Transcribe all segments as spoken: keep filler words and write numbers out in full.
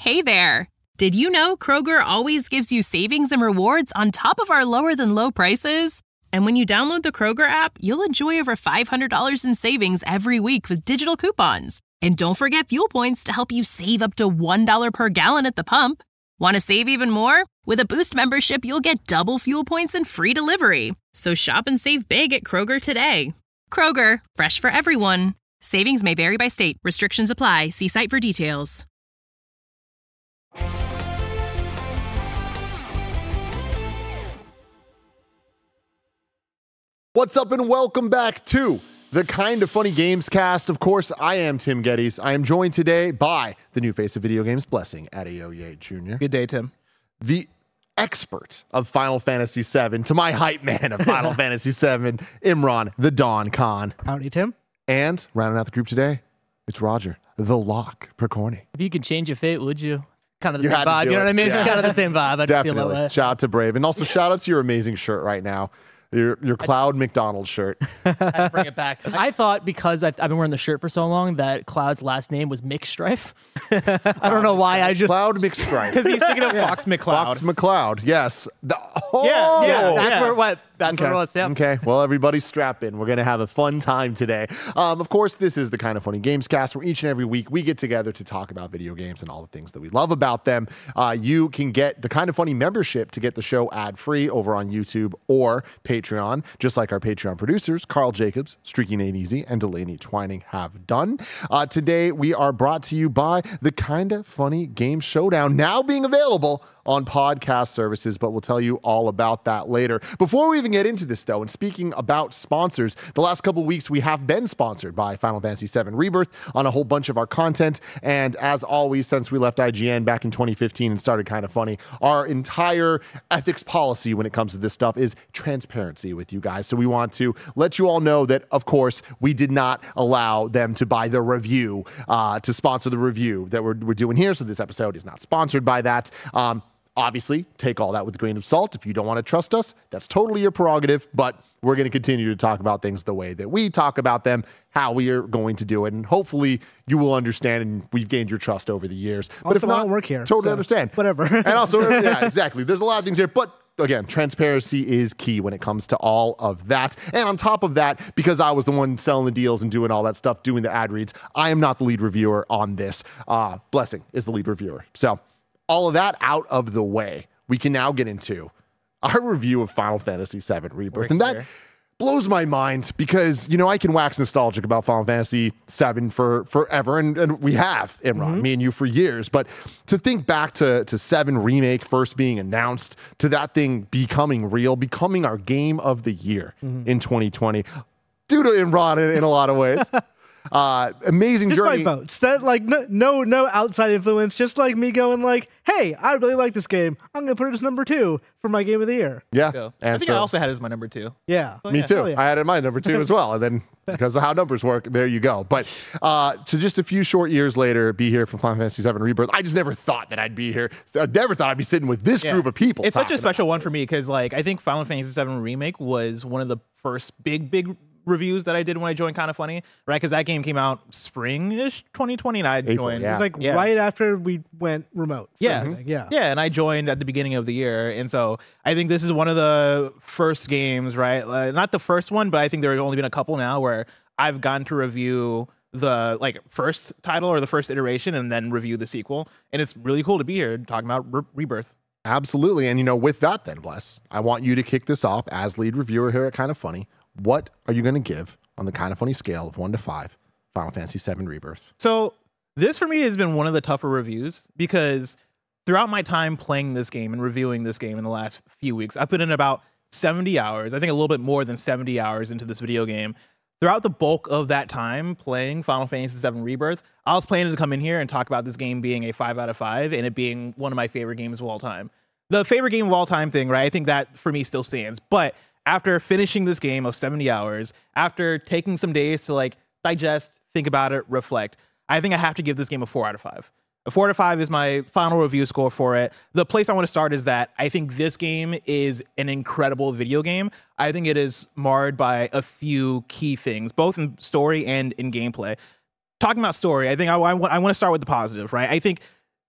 Hey there! Did you know Kroger always gives you savings and rewards on top of our lower-than-low prices? And when you download the Kroger app, you'll enjoy over five hundred dollars in savings every week with digital coupons. And don't forget fuel points to help you save up to one dollar per gallon at the pump. Want to save even more? With a Boost membership, you'll get double fuel points and free delivery. So shop and save big at Kroger today. Kroger, fresh for everyone. Savings may vary by state. Restrictions apply. See site for details. What's up and welcome back to the Kinda Funny Games cast. Of course, I am Tim Geddes. I am joined today by the new face of video games, Blessing Adeoye Junior Good day, Tim. The expert of Final Fantasy seven, to my hype man of Final Fantasy seven, Imran, the Don Khan. Howdy, Tim. And rounding out the group today, it's Roger, the Lock Percorny. If you could change your fate, would you? Kind of the You same had to vibe, do you know it. what I mean? Yeah. It's kind of the same vibe. I just feel that Definitely. way. Shout out to Brave. And also shout out to your amazing shirt right now. Your your Cloud McDonald shirt. I bring it back. I thought because I've, I've been wearing the shirt for so long that Cloud's last name was McStrife. I don't know why. I just Cloud McStripe. Because he's thinking of Fox McCloud. Fox McCloud, yes. The- oh! Yeah, yeah, that's yeah. where what that's Okay. what it was. Yeah. Okay. Well, everybody strap in. We're going to have a fun time today. Um, of course, this is the Kinda Funny Games cast where each and every week we get together to talk about video games and all the things that we love about them. Uh, you can get the Kinda Funny membership to get the show ad-free over on YouTube or Patreon, just like our Patreon producers, Carl Jacobs, Streaky Nate Easy, and Delaney Twining have done. Uh, today, we are brought to you by the Kinda Funny Game Showdown, now being available on podcast services, but we'll tell you all about that later. Before we even get into this, though, and speaking about sponsors, the last couple of weeks we have been sponsored by Final Fantasy seven Rebirth on a whole bunch of our content, and as always, since we left I G N back in twenty fifteen and started Kinda Funny, our entire ethics policy when it comes to this stuff is transparency with you guys. So we want to let you all know that, of course, we did not allow them to buy the review, uh, to sponsor the review that we're, we're doing here, so this episode is not sponsored by that. Um, Obviously, take all that with a grain of salt. If you don't want to trust us, that's totally your prerogative, but we're going to continue to talk about things the way that we talk about them, how we are going to do it, and hopefully you will understand, and we've gained your trust over the years. Also, but if I not, don't work here, totally so understand. whatever. And also, yeah, exactly. There's a lot of things here, but again, transparency is key when it comes to all of that. And on top of that, because I was the one selling the deals and doing all that stuff, doing the ad reads, I am not the lead reviewer on this. Uh, Blessing is the lead reviewer. So all of that out of the way, we can now get into our review of Final Fantasy seven Rebirth. We're and that here. blows my mind because, you know, I can wax nostalgic about Final Fantasy seven for forever, and, and we have, Imran, Mm-hmm. me and you for years. But to think back to, to seven Remake first being announced, to that thing becoming real, becoming our game of the year Mm-hmm. in twenty twenty, due to Imran in, in a lot of ways. Uh, amazing Just journey. my votes. That like no, no no outside influence. Just like me going like, hey, I really like this game. I'm gonna put it as number two for my game of the year. Yeah. Go. And I think so, I also had it as my number two. Yeah. me too. Hell yeah. I had it in my number two as well. And then because of how numbers work, there you go. But uh, to just a few short years later, be here for Final Fantasy seven Rebirth. I just never thought that I'd be here. I never thought I'd be sitting with this Yeah. group of people. It's such talking a special about one for this. me because, like, I think Final Fantasy seven Remake was one of the first big, big reviews that I did when I joined Kinda Funny, right? Because that game came out spring-ish twenty twenty, and I April, joined. yeah. It was like Yeah. right after we went remote. for Yeah. everything. Yeah. Yeah, and I joined at the beginning of the year, and so I think this is one of the first games, right? Uh, not the first one, but I think there have only been a couple now where I've gotten to review the like first title or the first iteration, and then review the sequel, and it's really cool to be here talking about Re- Rebirth. Absolutely. And, you know, with that then, Bless, I want you to kick this off as lead reviewer here at Kinda Funny. What are you going to give on the Kinda Funny scale of one to five Final Fantasy seven Rebirth? So this for me has been one of the tougher reviews because throughout my time playing this game and reviewing this game in the last few weeks, I put in about seventy hours, I think a little bit more than seventy hours into this video game. Throughout the bulk of that time playing Final Fantasy seven Rebirth, I was planning to come in here and talk about this game being a five out of five and it being one of my favorite games of all time. The favorite game of all time thing, right? I think that for me still stands. But after finishing this game of seventy hours, after taking some days to like digest, think about it, reflect, I think I have to give this game a four out of five. A four out of five is my final review score for it. The place I want to start is that I think this game is an incredible video game. I think it is marred by a few key things, both in story and in gameplay. Talking about story, I think I, I, want, I want to start with the positive, right? I think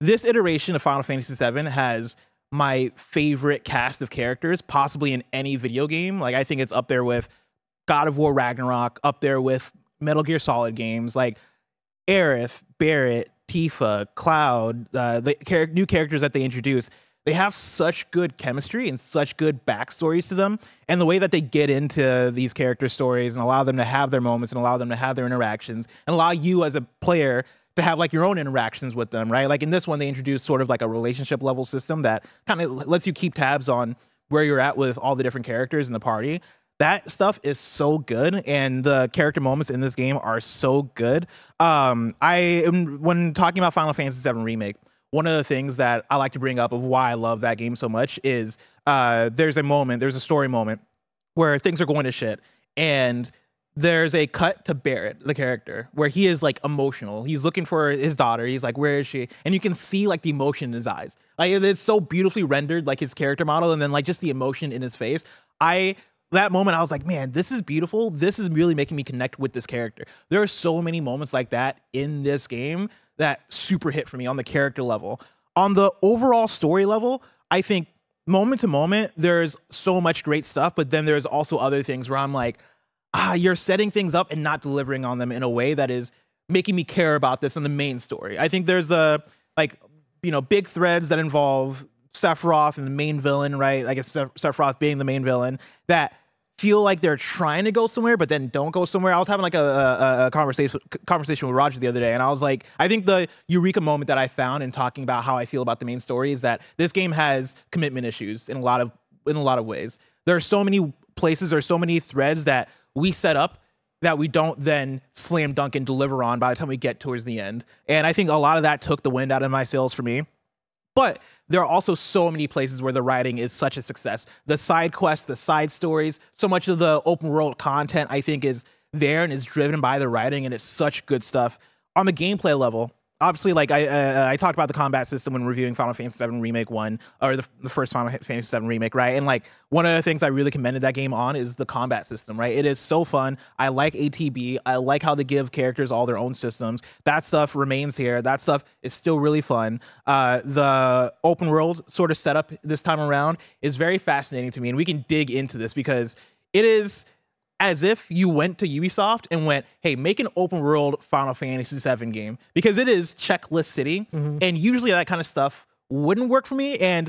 this iteration of Final Fantasy seven has my favorite cast of characters, possibly in any video game. Like, I think it's up there with God of War Ragnarok, up there with Metal Gear Solid games, like Aerith, Barrett, Tifa, Cloud, uh, the char- new characters that they introduce. They have such good chemistry and such good backstories to them. And the way that they get into these character stories and allow them to have their moments and allow them to have their interactions and allow you as a player to have like your own interactions with them, right? Like in this one, they introduced sort of like a relationship level system that kind of lets you keep tabs on where you're at with all the different characters in the party. That stuff is so good, and the character moments in this game are so good. Um, I when talking about Final Fantasy seven Remake, one of the things that I like to bring up of why I love that game so much is uh, there's a moment, there's a story moment where things are going to shit, and there's a cut to Barrett, the character, where he is like emotional. He's looking for his daughter. He's like, where is she? And you can see like the emotion in his eyes. Like it's so beautifully rendered, like his character model, and then like just the emotion in his face. I that moment, I was like, man, this is beautiful. This is really making me connect with this character. There are so many moments like that in this game that super hit for me on the character level. On the overall story level, I think moment to moment, there's so much great stuff, but then there's also other things where I'm like, ah, you're setting things up and not delivering on them in a way that is making me care about this in the main story. I think there's the, like, you know, big threads that involve Sephiroth and the main villain, right? I guess Sephiroth being the main villain, that feel like they're trying to go somewhere, but then don't go somewhere. I was having like a, a, a conversation conversation with Roger the other day, and I was like, I think the eureka moment that I found in talking about how I feel about the main story is that this game has commitment issues in a lot of in a lot of ways. There are so many places, there are so many threads that we set up that we don't then slam dunk and deliver on by the time we get towards the end. And I think a lot of that took the wind out of my sails for me. But there are also so many places where the writing is such a success. The side quests, the side stories, so much of the open world content, I think, is there and is driven by the writing, and it's such good stuff. On the gameplay level, obviously, like I uh, I talked about the combat system when reviewing Final Fantasy seven Remake one, or the, the first Final Fantasy seven Remake, right? And like one of the things I really commended that game on is the combat system, right? It is so fun. I like A T B. I like how they give characters all their own systems. That stuff remains here. That stuff is still really fun. Uh, the open world sort of setup this time around is very fascinating to me, and we can dig into this because it is as if you went to Ubisoft and went, hey, make an open world Final Fantasy seven game, because it is checklist city. Mm-hmm. And usually that kind of stuff wouldn't work for me. And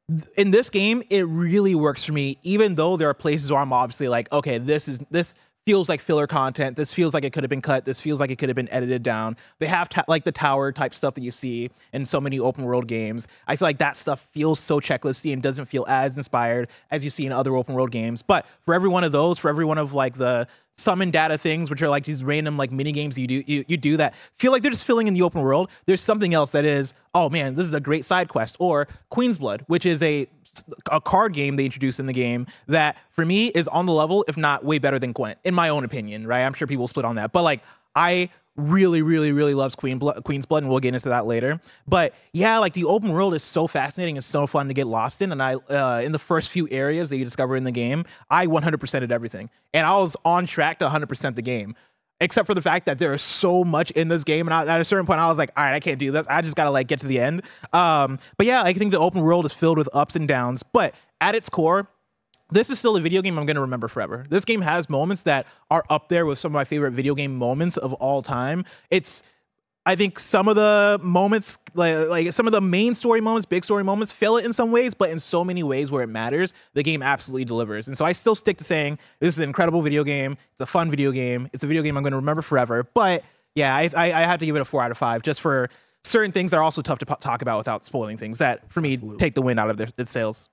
in this game, it really works for me, even though there are places where I'm obviously like, okay, this is this feels like filler content. This feels like it could have been cut. This feels like it could have been edited down. They have ta- like the tower type stuff that you see in so many open world games. I feel like that stuff feels so checklisty and doesn't feel as inspired as you see in other open world games. But for every one of those, for every one of like the summon data things, which are like these random like mini games you do you, you do that feel like they're just filling in the open world, there's something else that is, oh man, this is a great side quest. Or Queen's Blood, which is a a card game they introduced in the game that for me is on the level, if not way better than Gwent, in my own opinion, right? I'm sure people split on that, but like I really, really, really loves Queen Blood, Queen's Blood, and we'll get into that later. But yeah, like the open world is so fascinating and so fun to get lost in. And I, uh, in the first few areas that you discover in the game, I one hundred percented everything, and I was on track to one hundred percent the game. Except for the fact that there is so much in this game. And I, at a certain point, I was like, all right, I can't do this. I just got to like get to the end. Um, but yeah, I think the open world is filled with ups and downs. But at its core, this is still a video game I'm going to remember forever. This game has moments that are up there with some of my favorite video game moments of all time. It's, I think some of the moments, like, like some of the main story moments, big story moments, fail it in some ways, but in so many ways where it matters, the game absolutely delivers. And so I still stick to saying this is an incredible video game. It's a fun video game. It's a video game I'm going to remember forever. But yeah, I, I, I have to give it a four out of five just for certain things that are also tough to p- talk about without spoiling things that, for me, absolutely take the wind out of their, their sails.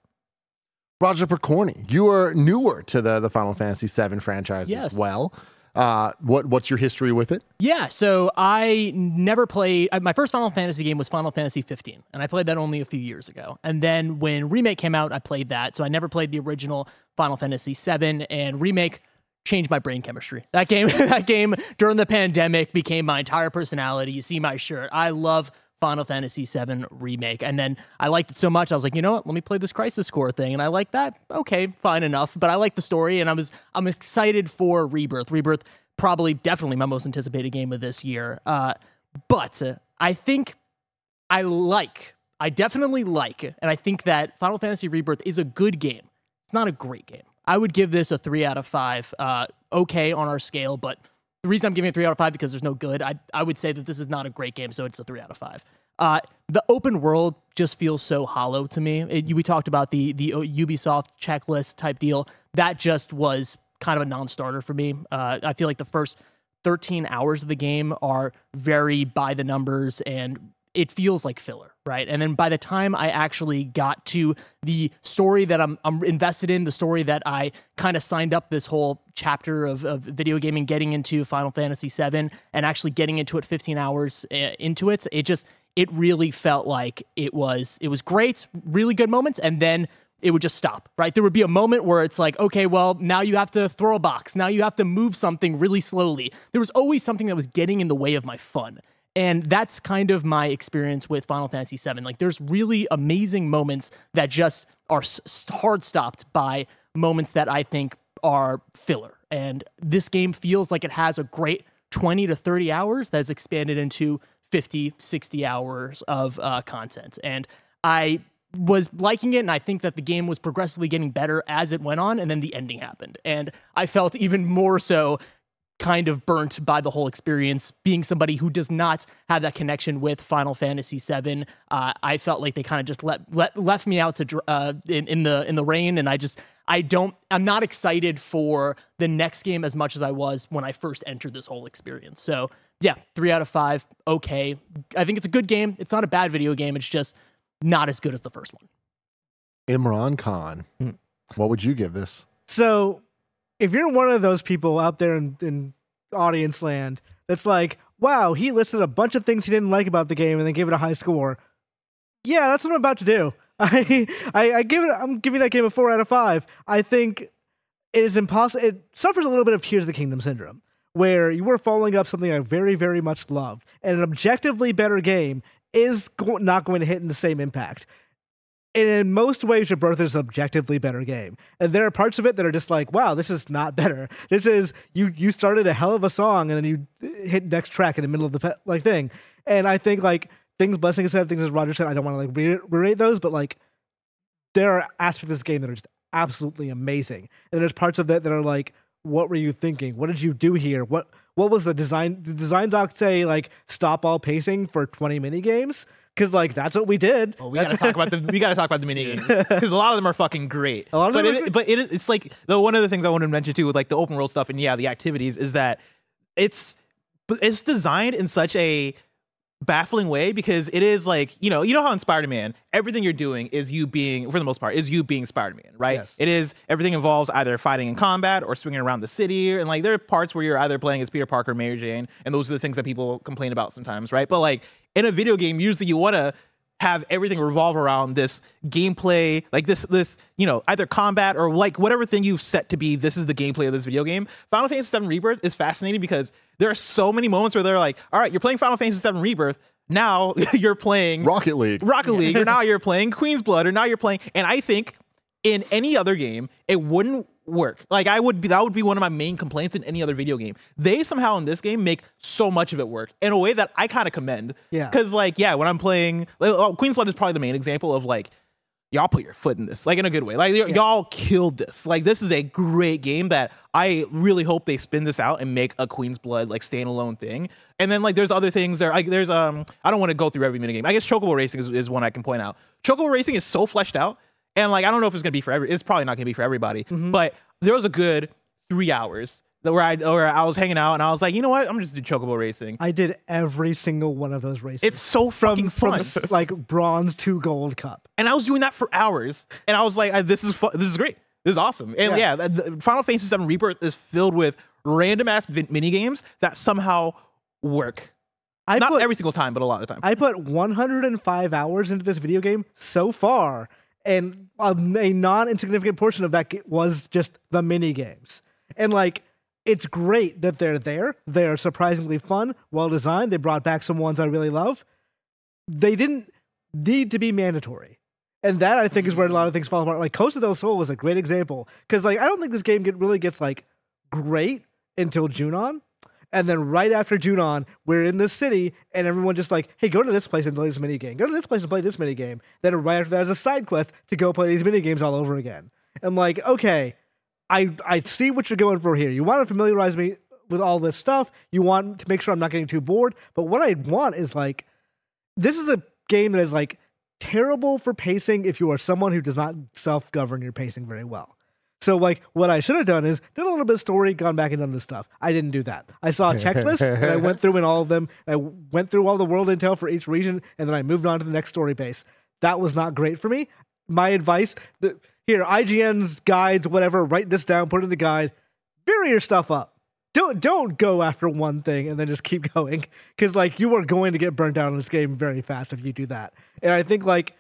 Roger Percorni, you are newer to the, the Final Fantasy seven franchise yes. as well. Uh, what what's your history with it? Yeah, so I never played. My first Final Fantasy game was Final Fantasy fifteen, and I played that only a few years ago. And then when Remake came out, I played that. So I never played the original Final Fantasy seven, and Remake changed my brain chemistry. That game, that game during the pandemic became my entire personality. You see my shirt. I love Final Fantasy seven Remake. And then I liked it so much, I was like, you know what? Let me play this Crisis Core thing. And I like that. Okay, fine enough. But I like the story, and I was I'm excited for Rebirth. Rebirth, probably definitely my most anticipated game of this year. Uh, but uh, I think I like, I definitely like, and I think that Final Fantasy Rebirth is a good game. It's not a great game. I would give this a three out of five. Uh, okay on our scale, but the reason I'm giving it three out of five because there's no good. I I would say that this is not a great game, so it's a three out of five. Uh, the open world just feels so hollow to me. It, we talked about the the Ubisoft checklist type deal. That just was kind of a non-starter for me. Uh, I feel like the first thirteen hours of the game are very by the numbers and it feels like filler, right? And then by the time I actually got to the story that I'm I'm invested in, the story that I kind of signed up this whole chapter of, of video gaming, getting into Final Fantasy seven and actually getting into it fifteen hours into it, it just, it really felt like it was, it was great, really good moments, and then it would just stop, right? There would be a moment where it's like, okay, well, now you have to throw a box. Now you have to move something really slowly. There was always something that was getting in the way of my fun. And that's kind of my experience with Final Fantasy seven. Like, there's really amazing moments that just are s- hard stopped by moments that I think are filler. And this game feels like it has a great twenty to thirty hours that's expanded into fifty, sixty hours of uh, content. And I was liking it, and I think that the game was progressively getting better as it went on, and then the ending happened. And I felt even more so kind of burnt by the whole experience, being somebody who does not have that connection with Final Fantasy seven. Uh, I felt like they kind of just let, let left me out to uh, in, in the in the rain, and I just I don't I'm not excited for the next game as much as I was when I first entered this whole experience. So yeah, three out of five. Okay, I think it's a good game. It's not a bad video game. It's just not as good as the first one. Imran Khan, hmm. what would you give this? So, if you're one of those people out there in, in audience land that's like, wow, he listed a bunch of things he didn't like about the game and then gave it a high score. Yeah, that's what I'm about to do. I I, I give it. I'm giving that game a four out of five. I think it is impossible. It suffers a little bit of Tears of the Kingdom syndrome, where you were following up something I very, very much loved, and an objectively better game is go- not going to hit in the same impact. And in most ways, Rebirth is an objectively better game. And there are parts of it that are just like, wow, this is not better. This is, you you started a hell of a song, and then you hit next track in the middle of the pe- like thing. And I think, like, things Blessing said, things as Roger said, I don't want to, like, re- rerate those, but, like, there are aspects of this game that are just absolutely amazing. And there's parts of it that are like, what were you thinking? What did you do here? What what was the design? The design doc say, like, stop all pacing for twenty mini games? Because, like, that's what we did. Oh, we gotta talk about the we gotta talk about the mini games, because a lot of them are fucking great. A lot of but them it, are but it, it's like the one of the things I wanted to mention too with, like, the open world stuff and yeah, the activities is that it's it's designed in such a baffling way, because it is like, you know, you know how in Spider-Man, everything you're doing is you being, for the most part, is you being Spider-Man, right? Yes. It is, everything involves either fighting in combat or swinging around the city, and like there are parts where you're either playing as Peter Parker or Mary Jane, and those are the things that people complain about sometimes, right? But like in a video game, usually you want to have everything revolve around this gameplay, like this, this, you know, either combat or like whatever thing you've set to be, this is the gameplay of this video game. Final Fantasy seven Rebirth is fascinating because there are so many moments where they're like, all right, you're playing Final Fantasy seven Rebirth, now you're playing Rocket League. Rocket League, or now you're playing Queen's Blood, or now you're playing, and I think in any other game, it wouldn't work. Like I would be, that would be one of my main complaints in any other video game. They somehow in this game make so much of it work in a way that I kind of commend. Yeah. Because like, yeah, when I'm playing, like, oh, Queen's Blood is probably the main example of like, y'all put your foot in this, like in a good way. Like y- Yeah. y'all killed this. Like this is a great game that I really hope they spin this out and make a Queen's Blood like standalone thing. And then like there's other things there. Like there's um I don't want to go through every minigame. I guess Chocobo Racing is, is one I can point out. Chocobo Racing is so fleshed out, and like I don't know if it's gonna be for every. It's probably not gonna be for everybody. Mm-hmm. But there was a good three hours that where I where I was hanging out and I was like, you know what? I'm just do Chocobo Racing. I did every single one of those races. It's so from, fucking from fun. s- like bronze to gold cup. And I was doing that for hours, and I was like, "This is fu- this is great. This is awesome." And Yeah. yeah, the, the Final Fantasy seven Rebirth is filled with random ass vi- mini games that somehow work. I Not put, every single time, but a lot of the time. I put one hundred five hours into this video game so far, and um, a non-insignificant portion of that ga- was just the mini games. And like, it's great that they're there. They're surprisingly fun, well designed. They brought back some ones I really love. They didn't need to be mandatory. And that, I think, is where a lot of things fall apart. Like, Costa del Sol is a great example. Because, like, I don't think this game get, really gets, like, great until Junon. And then right after Junon, we're in this city, and everyone just like, hey, go to this place and play this mini game. Go to this place and play this mini game. Then right after that is a side quest to go play these mini games all over again. I'm like, okay, I I see what you're going for here. You want to familiarize me with all this stuff. You want to make sure I'm not getting too bored. But what I want is like, this is a game that is like terrible for pacing if you are someone who does not self-govern your pacing very well. So, like, what I should have done is done a little bit of story, gone back and done this stuff. I didn't do that. I saw a checklist, and I went through in all of them. I went through all the world intel for each region, and then I moved on to the next story base. That was not great for me. My advice, the, here, I G N's guides, whatever, write this down, put it in the guide, vary your stuff up. Don't don't go after one thing and then just keep going, because, like, you are going to get burnt out on this game very fast if you do that. And I think, like,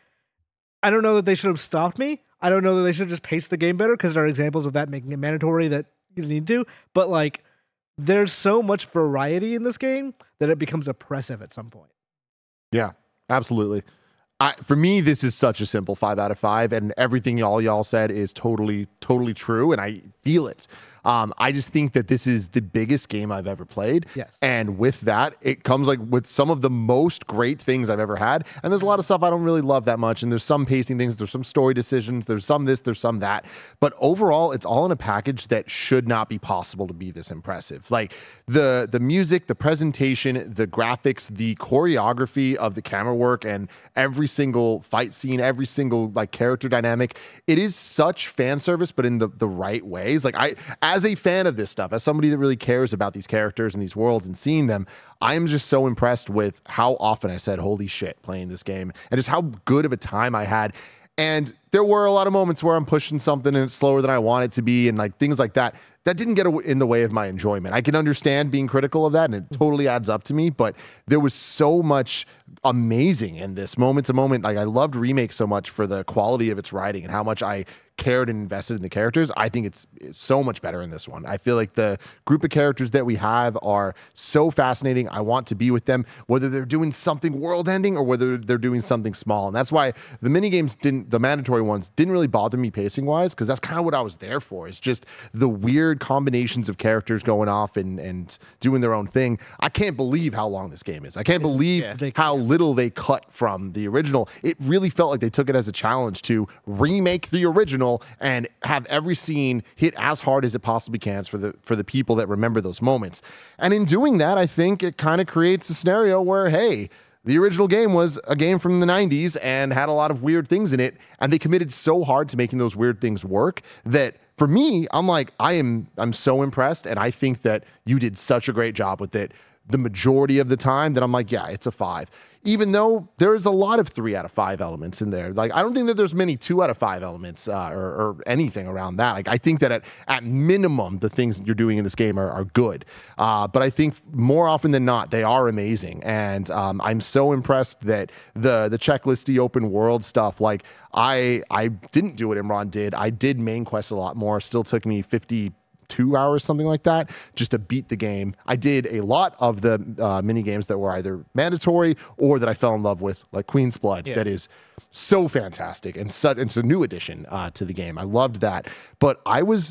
I don't know that they should have stopped me. I don't know that they should just pace the game better, because there are examples of that making it mandatory that you need to. But like, there's so much variety in this game that it becomes oppressive at some point. Yeah, absolutely. I, for me, this is such a simple five out of five, and everything y'all y'all said is totally, totally true, and I feel it. Um, I just think that this is the biggest game I've ever played. Yes. And with that, it comes like with some of the most great things I've ever had. And there's a lot of stuff I don't really love that much. And there's some pacing things, there's some story decisions, there's some this, there's some that. But overall, it's all in a package that should not be possible to be this impressive. Like the the music, the presentation, the graphics, the choreography of the camera work, and every single fight scene, every single like character dynamic. It is such fan service, but in the, the right ways. Like I as a fan of this stuff, as somebody that really cares about these characters and these worlds and seeing them, I am just so impressed with how often I said, holy shit, playing this game, and just how good of a time I had. And there were a lot of moments where I'm pushing something and it's slower than I want it to be, and like things like that. That didn't get in the way of my enjoyment. I can understand being critical of that, and it totally adds up to me, but there was so much amazing in this moment to moment. Like I loved Remake so much for the quality of its writing and how much I cared and invested in the characters. I think it's, it's so much better in this one. I feel like the group of characters that we have are so fascinating. I want to be with them, whether they're doing something world ending or whether they're doing something small. And that's why the mini games didn't, the mandatory ones didn't really bother me pacing wise, because that's kind of what I was there for. It's just the weird combinations of characters going off and, and doing their own thing. I can't believe how long this game is. I can't believe yeah. how little they cut from the original. It really felt like they took it as a challenge to remake the original and have every scene hit as hard as it possibly can for the for the people that remember those moments. And in doing that, I think it kind of creates a scenario where, hey, the original game was a game from the nineties and had a lot of weird things in it, and they committed so hard to making those weird things work that for me, I'm like, I am I'm so impressed, and I think that you did such a great job with it the majority of the time that I'm like, yeah, it's a five. Even though there's a lot of three out of five elements in there. Like, I don't think that there's many two out of five elements uh, or, or anything around that. Like, I think that at, at minimum, the things you're doing in this game are, are good. Uh, but I think more often than not, they are amazing. And um, I'm so impressed that the the checklisty open world stuff, like, I I didn't do it, Imran did. I did main quest a lot more. Still took me fifty two hours, something like that, just to beat the game. I did a lot of the uh, mini games that were either mandatory or that I fell in love with, like Queen's Blood. Yeah. That is so fantastic and such. It's a new addition uh, to the game. I loved that. But I was,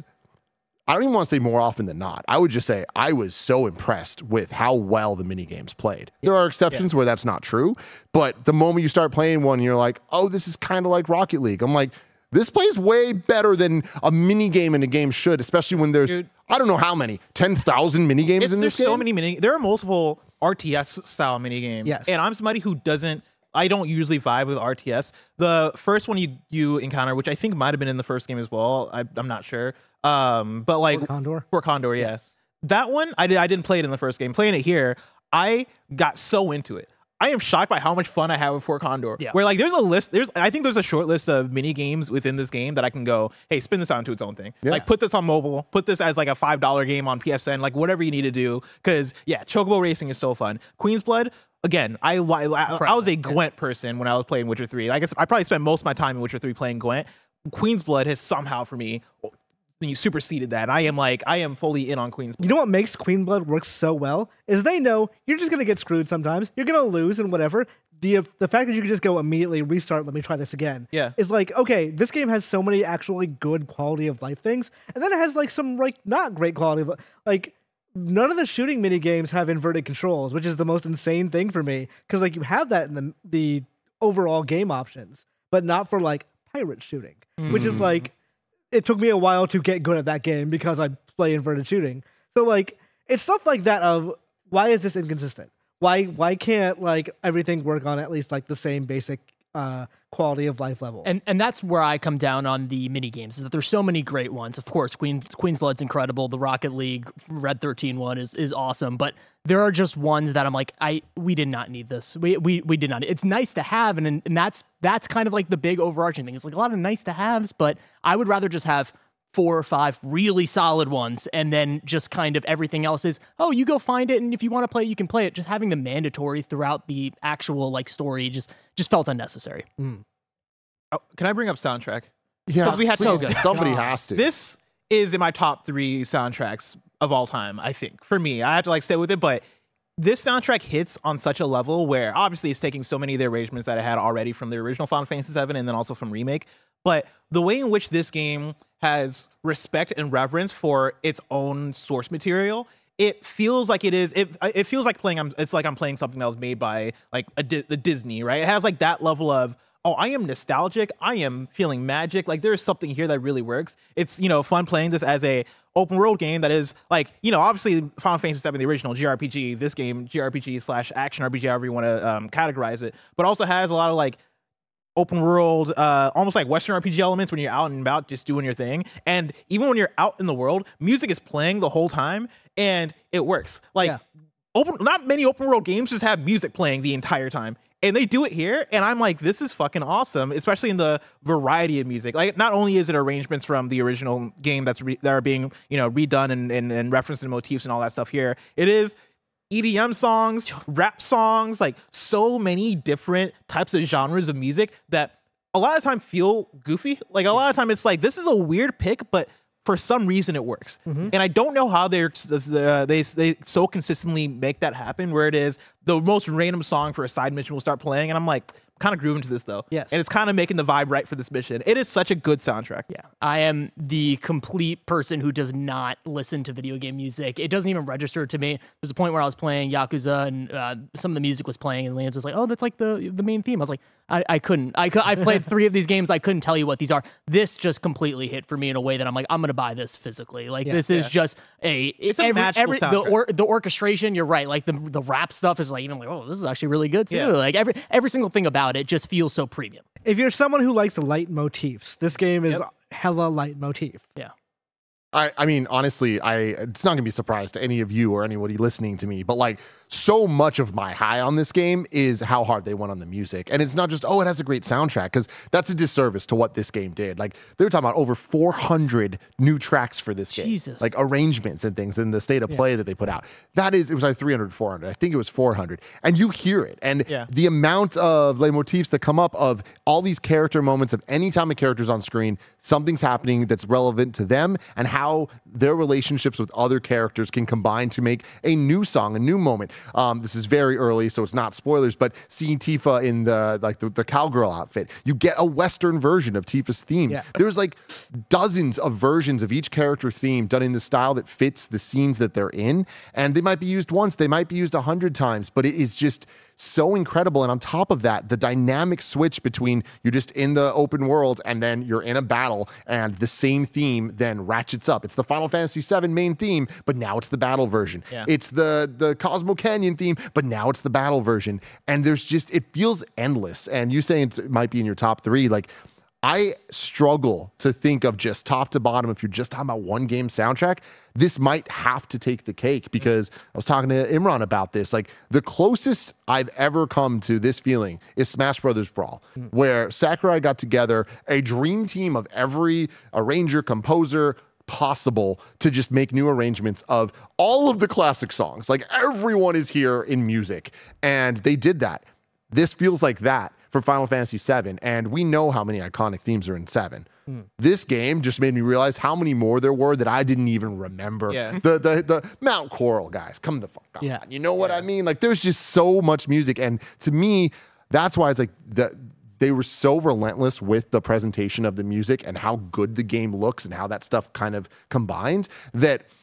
I don't even want to say more often than not. I would just say I was so impressed with how well the mini games played. Yeah. There are exceptions yeah. where that's not true, but the moment you start playing one, you're like, oh, this is kind of like Rocket League. I'm like, this plays way better than a mini game in a game should, especially when there's, Dude, I don't know how many, ten thousand mini games in this there's game. so many mini. There are multiple R T S style mini games. Yes. And I'm somebody who doesn't, I don't usually vibe with R T S. The first one you, you encounter, which I think might have been in the first game as well, I, I'm not sure. Um, but like Fort Condor. Fort Condor, yeah. Yes. That one, I, did, I didn't play it in the first game. Playing it here, I got so into it. I am shocked by how much fun I have with Fort Condor. Yeah. Where like there's a list, there's I think there's a short list of mini games within this game that I can go, hey, spin this out into its own thing. Yeah. Like put this on mobile, put this as like a five dollar game on P S N, like whatever you need to do. Because yeah, Chocobo Racing is so fun. Queen's Blood, again, I I, I, I was a Gwent person when I was playing Witcher three. I guess I probably spent most of my time in Witcher three playing Gwent. Queen's Blood has somehow for me you superseded that. I am like, I am fully in on Queen's Blood. You know what makes Queen Blood work so well is they know you're just going to get screwed sometimes. You're going to lose and whatever. The the fact that you can just go immediately restart, let me try this again. Yeah. Is like, okay, this game has so many actually good quality of life things. And then it has like some like not great quality of like none of the shooting mini games have inverted controls, which is the most insane thing for me. Because like you have that in the the overall game options, but not for like pirate shooting, mm. which is like it took me a while to get good at that game because I play inverted shooting. So like it's stuff like that of why is this inconsistent? Why why can't like everything work on at least like the same basic uh, quality of life level? And and that's where I come down on the mini games, is that there's so many great ones. Of course, Queen Queen's Blood's incredible. The Rocket League Red thirteen one is is awesome, but there are just ones that I'm like, I we did not need this. We we we did not. It's nice to have, and and that's that's kind of like the big overarching thing. It's like a lot of nice to haves, but I would rather just have four or five really solid ones, and then just kind of everything else is, oh, you go find it, and if you want to play it, you can play it. Just having the mandatory throughout the actual like story just just felt unnecessary. Mm. Oh, can I bring up soundtrack? Yeah, we had so to, good. Somebody has to. This is in my top three soundtracks of all time, I think. For me, I have to like stay with it, but this soundtrack hits on such a level where obviously it's taking so many of the arrangements that I had already from the original Final Fantasy seven and then also from Remake. But the way in which this game has respect and reverence for its own source material, it feels like it is. It it feels like playing. It's like I'm playing something that was made by like a, a Disney, right? It has like that level of, oh, I am nostalgic. I am feeling magic. Like there's something here that really works. It's, you know, fun playing this as a open world game that is like, you know, obviously Final Fantasy seven, the original G R P G, this game G R P G slash action R P G, however you want to um, categorize it, but also has a lot of like open world, uh, almost like Western R P G elements when you're out and about just doing your thing. And even when you're out in the world, music is playing the whole time and it works. Like yeah. open, not many open world games just have music playing the entire time. And they do it here, and I'm like, this is fucking awesome, especially in the variety of music. Like, not only is it arrangements from the original game that's re- that are being, you know, redone and, and, and referenced in motifs and all that stuff here, it is E D M songs, rap songs, like so many different types of genres of music that a lot of time feel goofy. Like, a lot of time it's like, this is a weird pick, but for some reason it works. Mm-hmm. And I don't know how they're uh, they they so consistently make that happen, where it is the most random song for a side mission will start playing, and I'm like, I'm kind of grooving to this though. Yes. And it's kind of making the vibe right for this mission. It is such a good soundtrack. Yeah. I am the complete person who does not listen to video game music. It doesn't even register to me. There's a point where I was playing Yakuza and uh, some of the music was playing, and Lance was like, oh, that's like the the main theme. I was like, I, I couldn't. I, I played three of these games. I couldn't tell you what these are. This just completely hit for me in a way that I'm like, I'm going to buy this physically. Like, yeah, this is yeah. just a... It's every, a magical every, the, or, the orchestration, you're right. Like, the the rap stuff is like, even like, oh, this is actually really good too. Yeah. Like, every every single thing about it just feels so premium. If you're someone who likes light motifs, this game is yep. hella light motif. Yeah. I, I mean, honestly, I it's not going to be a surprise to any of you or anybody listening to me, but like so much of my high on this game is how hard they went on the music. And it's not just, oh, it has a great soundtrack, because that's a disservice to what this game did. Like, they were talking about over four hundred new tracks for this game. Jesus. Like arrangements and things in the state of play yeah. that they put out. That is, it was like three hundred, four hundred. I think it was four hundred. And you hear it. And yeah. the amount of leitmotifs that come up of all these character moments of any time a character's on screen, something's happening that's relevant to them, and how their relationships with other characters can combine to make a new song, a new moment. Um, this is very early, so it's not spoilers, but seeing Tifa in the like the, the cowgirl outfit, you get a Western version of Tifa's theme. Yeah. There's like dozens of versions of each character theme done in the style that fits the scenes that they're in, and they might be used once, they might be used a hundred times, but it is just so incredible. And on top of that, the dynamic switch between you're just in the open world and then you're in a battle, and the same theme then ratchets up. It's the Final Fantasy seven main theme, but now it's the battle version. Yeah. It's the the Cosmo Canyon theme, but now it's the battle version. And there's just, it feels endless. And you saying it might be in your top three, like, I struggle to think of just top to bottom, if you're just talking about one game soundtrack, this might have to take the cake, because I was talking to Imran about this. Like, the closest I've ever come to this feeling is Smash Brothers Brawl, mm. where Sakurai got together a dream team of every arranger, composer possible to just make new arrangements of all of the classic songs. Like, everyone is here in music, and they did that. This feels like that for Final Fantasy seven, and we know how many iconic themes are in seven. Mm. This game just made me realize how many more there were that I didn't even remember. Yeah. The the the Mount Coral guys, come the fuck on. Yeah. You know what yeah. I mean? Like, there's just so much music, and to me, that's why it's like the they were so relentless with the presentation of the music and how good the game looks and how that stuff kind of combined, that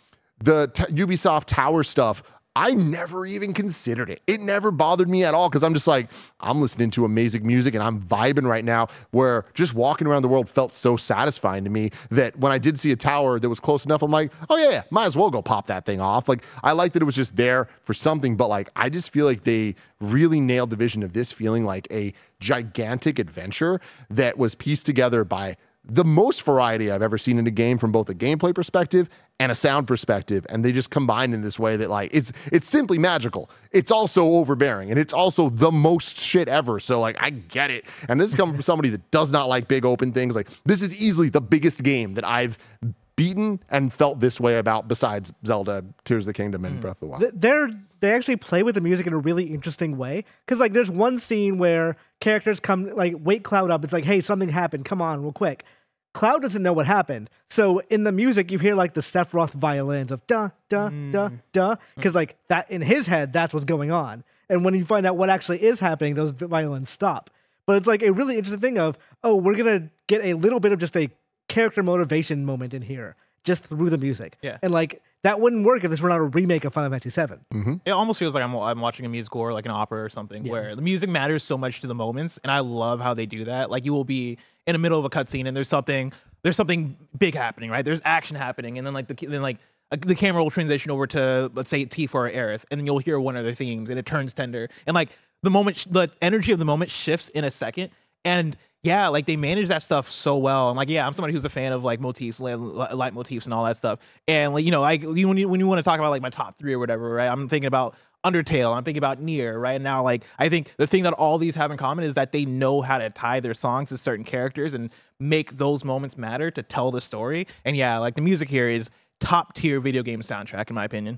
the t- Ubisoft Tower stuff, I never even considered it. It never bothered me at all because I'm just like, I'm listening to amazing music and I'm vibing right now, where just walking around the world felt so satisfying to me that when I did see a tower that was close enough, I'm like, oh yeah, yeah, might as well go pop that thing off. Like, I like that it was just there for something, but like, I just feel like they really nailed the vision of this feeling like a gigantic adventure that was pieced together by the most variety I've ever seen in a game from both a gameplay perspective and a sound perspective. And they just combined in this way that like, it's, it's simply magical. It's also overbearing and it's also the most shit ever. So like, I get it. And this is coming from somebody that does not like big open things. Like, this is easily the biggest game that I've beaten and felt this way about besides Zelda, Tears of the Kingdom, and mm. Breath of the Wild. They're, they actually play with the music in a really interesting way. Cause like there's one scene where characters come, like wake Cloud up. It's like, hey, something happened. Come on real quick. Cloud doesn't know what happened. So in the music, you hear like the Sephiroth violins of da, da, mm. da, da. Because like that in his head, that's what's going on. And when you find out what actually is happening, those violins stop. But it's like a really interesting thing of, oh, we're going to get a little bit of just a character motivation moment in here just through the music. Yeah. And like that wouldn't work if this were not a remake of Final Fantasy seven. Mm-hmm. It almost feels like I'm, I'm watching a musical or like an opera or something yeah. where the music matters so much to the moments. And I love how they do that. Like you will be in the middle of a cutscene and there's something there's something big happening, right? There's action happening, and then like the then like uh, the camera will transition over to, let's say, Tifa or Aerith, and then you'll hear one of their themes, and it turns tender, and like the moment, sh- the energy of the moment shifts in a second, and yeah, like they manage that stuff so well. And like, yeah, I'm somebody who's a fan of like motifs, light, light motifs, and all that stuff. And like, you know, like when you when you want to talk about like my top three or whatever, right? I'm thinking about Undertale, I'm thinking about Nier, right? And now, like, I think the thing that all these have in common is that they know how to tie their songs to certain characters and make those moments matter to tell the story. And yeah, like the music here is top tier video game soundtrack, in my opinion.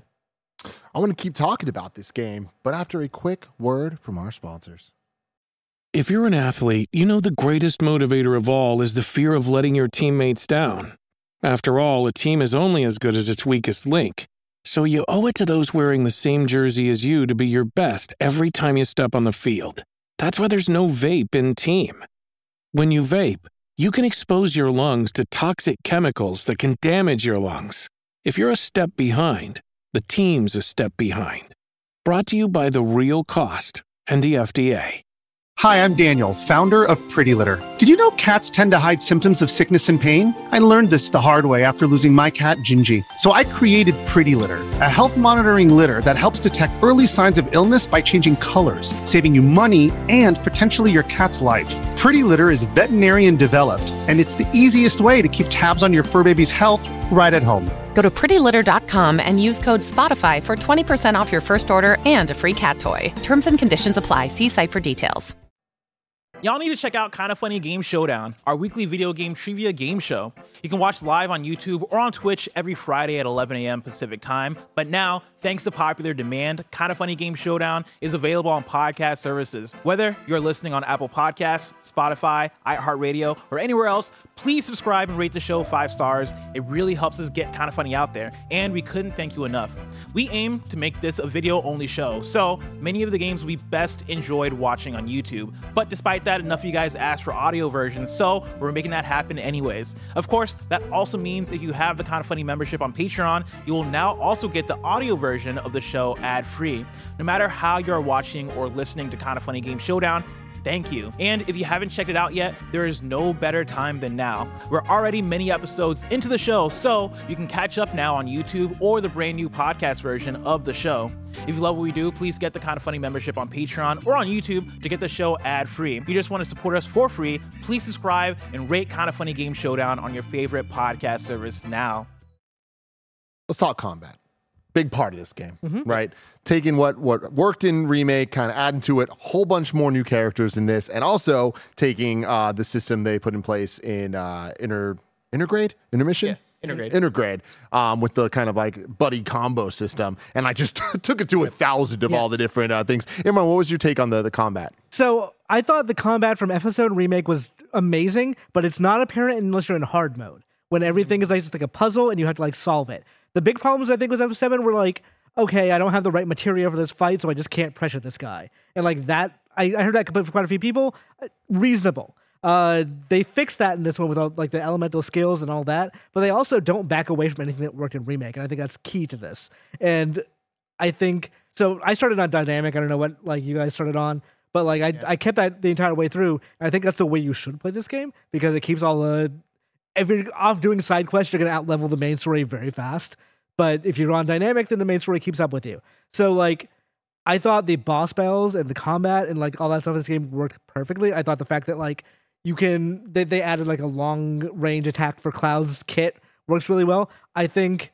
I want to keep talking about this game, but after a quick word from our sponsors. If you're an athlete, you know the greatest motivator of all is the fear of letting your teammates down. After all, a team is only as good as its weakest link. So you owe it to those wearing the same jersey as you to be your best every time you step on the field. That's why there's no vape in team. When you vape, you can expose your lungs to toxic chemicals that can damage your lungs. If you're a step behind, the team's a step behind. Brought to you by The Real Cost and the F D A. Hi, I'm Daniel, founder of Pretty Litter. Did you know cats tend to hide symptoms of sickness and pain? I learned this the hard way after losing my cat, Gingy. So I created Pretty Litter, a health monitoring litter that helps detect early signs of illness by changing colors, saving you money and potentially your cat's life. Pretty Litter is veterinarian developed, and it's the easiest way to keep tabs on your fur baby's health right at home. Go to pretty litter dot com and use code SPOTIFY for twenty percent off your first order and a free cat toy. Terms and conditions apply. See site for details. Y'all need to check out Kinda Funny Game Showdown, our weekly video game trivia game show. You can watch live on YouTube or on Twitch every Friday at eleven a.m. Pacific time. But now, thanks to popular demand, Kinda Funny Game Showdown is available on podcast services. Whether you're listening on Apple Podcasts, Spotify, iHeartRadio, or anywhere else, please subscribe and rate the show five stars. It really helps us get Kinda Funny out there, and we couldn't thank you enough. We aim to make this a video-only show, so many of the games will be best enjoyed watching on YouTube. But despite that, enough of you guys asked for audio versions, so we're making that happen anyways. Of course, that also means if you have the Kinda Funny membership on Patreon, you will now also get the audio version of the show ad-free. No matter how you're watching or listening to Kinda Funny Game Showdown, thank you. And if you haven't checked it out yet, there is no better time than now. We're already many episodes into the show, so you can catch up now on YouTube or the brand new podcast version of the show. If you love what we do, please get the Kinda Funny membership on Patreon or on YouTube to get the show ad-free. If you just want to support us for free, please subscribe and rate Kinda Funny Game Showdown on your favorite podcast service now. Let's talk combat. Big part of this game, mm-hmm. right? Taking what what worked in Remake, kind of adding to it, a whole bunch more new characters in this, and also taking uh, the system they put in place in uh, Inter Intergrade, Intermission? Yeah. Intergrade. Intergrade, um, with the kind of like buddy combo system. And I just took it to a thousand of yes. all the different uh, things. Imran, what was your take on the, the combat? So I thought the combat from Episode Remake was amazing, but it's not apparent unless you're in hard mode, when everything is like just like a puzzle and you have to like solve it. The big problems I think with Episode seven were like, okay, I don't have the right material for this fight, so I just can't pressure this guy. And like that, I, I heard that complaint from quite a few people. Reasonable. Uh, they fixed that in this one with all, like the elemental skills and all that, but they also don't back away from anything that worked in Remake, and I think that's key to this. And I think so. I started on dynamic. I don't know what like you guys started on, but like I, yeah. I kept that the entire way through. And I think that's the way you should play this game because it keeps all the. If you're off doing side quests, you're gonna out level the main story very fast. But if you're on dynamic, then the main story keeps up with you. So like. I thought the boss battles and the combat and like all that stuff in this game worked perfectly. I thought the fact that like you can they, they added like a long range attack for Cloud's kit works really well. I think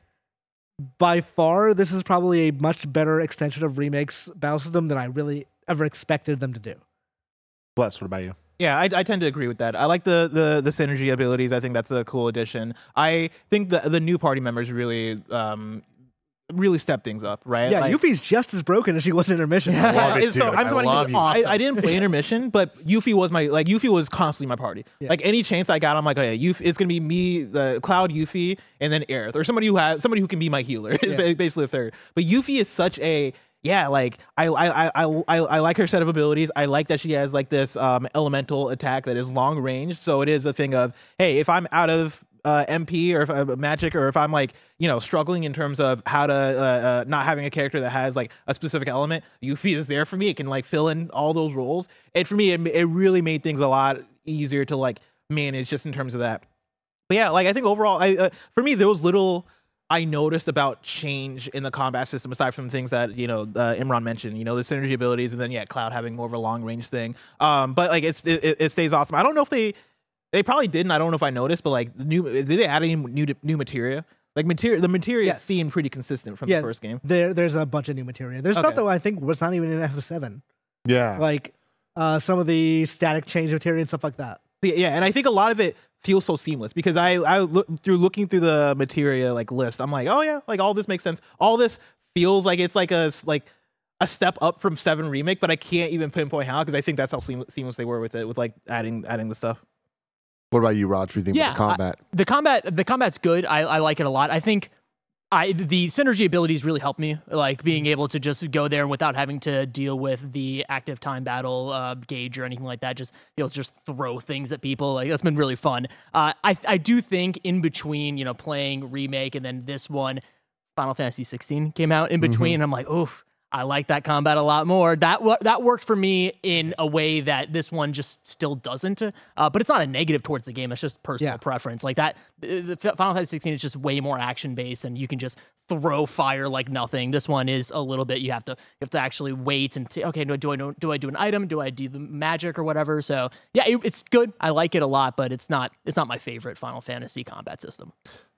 by far this is probably a much better extension of Remake's battle system than I really ever expected them to do. Bless, what about you? Yeah, I, I tend to agree with that. I like the, the the synergy abilities. I think that's a cool addition. I think the the new party members really um, really step things up, right? Yeah, like, Yuffie's just as broken as she was in Intermission. I love it, dude. So I'm I somebody love who's you. awesome. I, I didn't play Intermission, but Yuffie was my like Yuffie was constantly my party. Yeah. Like any chance I got, I'm like, oh yeah, Yuffie, it's gonna be me, the Cloud, Yuffie, and then Aerith, or somebody who has somebody who can be my healer. Is yeah. basically a third. But Yuffie is such a yeah, like I I I I I like her set of abilities. I like that she has like this um, elemental attack that is long range. So it is a thing of hey, if I'm out of Uh, M P or if I'm magic or if I'm like you know struggling in terms of how to uh, uh, not having a character that has like a specific element, Yuffie is there for me. It can like fill in all those roles. And for me, it, it really made things a lot easier to like manage just in terms of that. But yeah, like I think overall, I uh, for me those little I noticed about change in the combat system aside from things that you know uh, Imran mentioned, you know the synergy abilities, and then yeah, Cloud having more of a long range thing. Um, but like it's it, it stays awesome. I don't know if they. They probably didn't. I don't know if I noticed, but like new, did they add any new new materia? Like materia, the materia yes. seemed pretty consistent from yeah, the first game. There, there's a bunch of new materia. There's okay. stuff that I think was not even in F F seven. Yeah, like uh, some of the static change materia and stuff like that. Yeah, and I think a lot of it feels so seamless because I, I look through looking through the materia like list. I'm like, oh yeah, like all this makes sense. All this feels like it's like a like. a step up from seven Remake, but I can't even pinpoint how because I think that's how seam- seamless they were with it, with like adding adding the stuff. What about you, Raj? What do you think yeah, about the combat? I, the combat, the combat's good. I, I like it a lot. I think I the synergy abilities really help me, like being able to just go there and without having to deal with the active time battle uh, gauge or anything like that. Just be able to just throw things at people. Like that's been really fun. Uh, I I do think in between, you know, playing Remake and then this one, Final Fantasy sixteen came out in between. Mm-hmm. I'm like, oof. I like that combat a lot more. That that worked for me in a way that this one just still doesn't. Uh, but it's not a negative towards the game. It's just personal yeah. preference. Like that, the Final Fantasy sixteen is just way more action based, and you can just throw fire like nothing. This one is a little bit. You have to you have to actually wait and say, okay, do I do I do, do I do an item? Do I do the magic or whatever? So yeah, it, it's good. I like it a lot, but it's not it's not my favorite Final Fantasy combat system.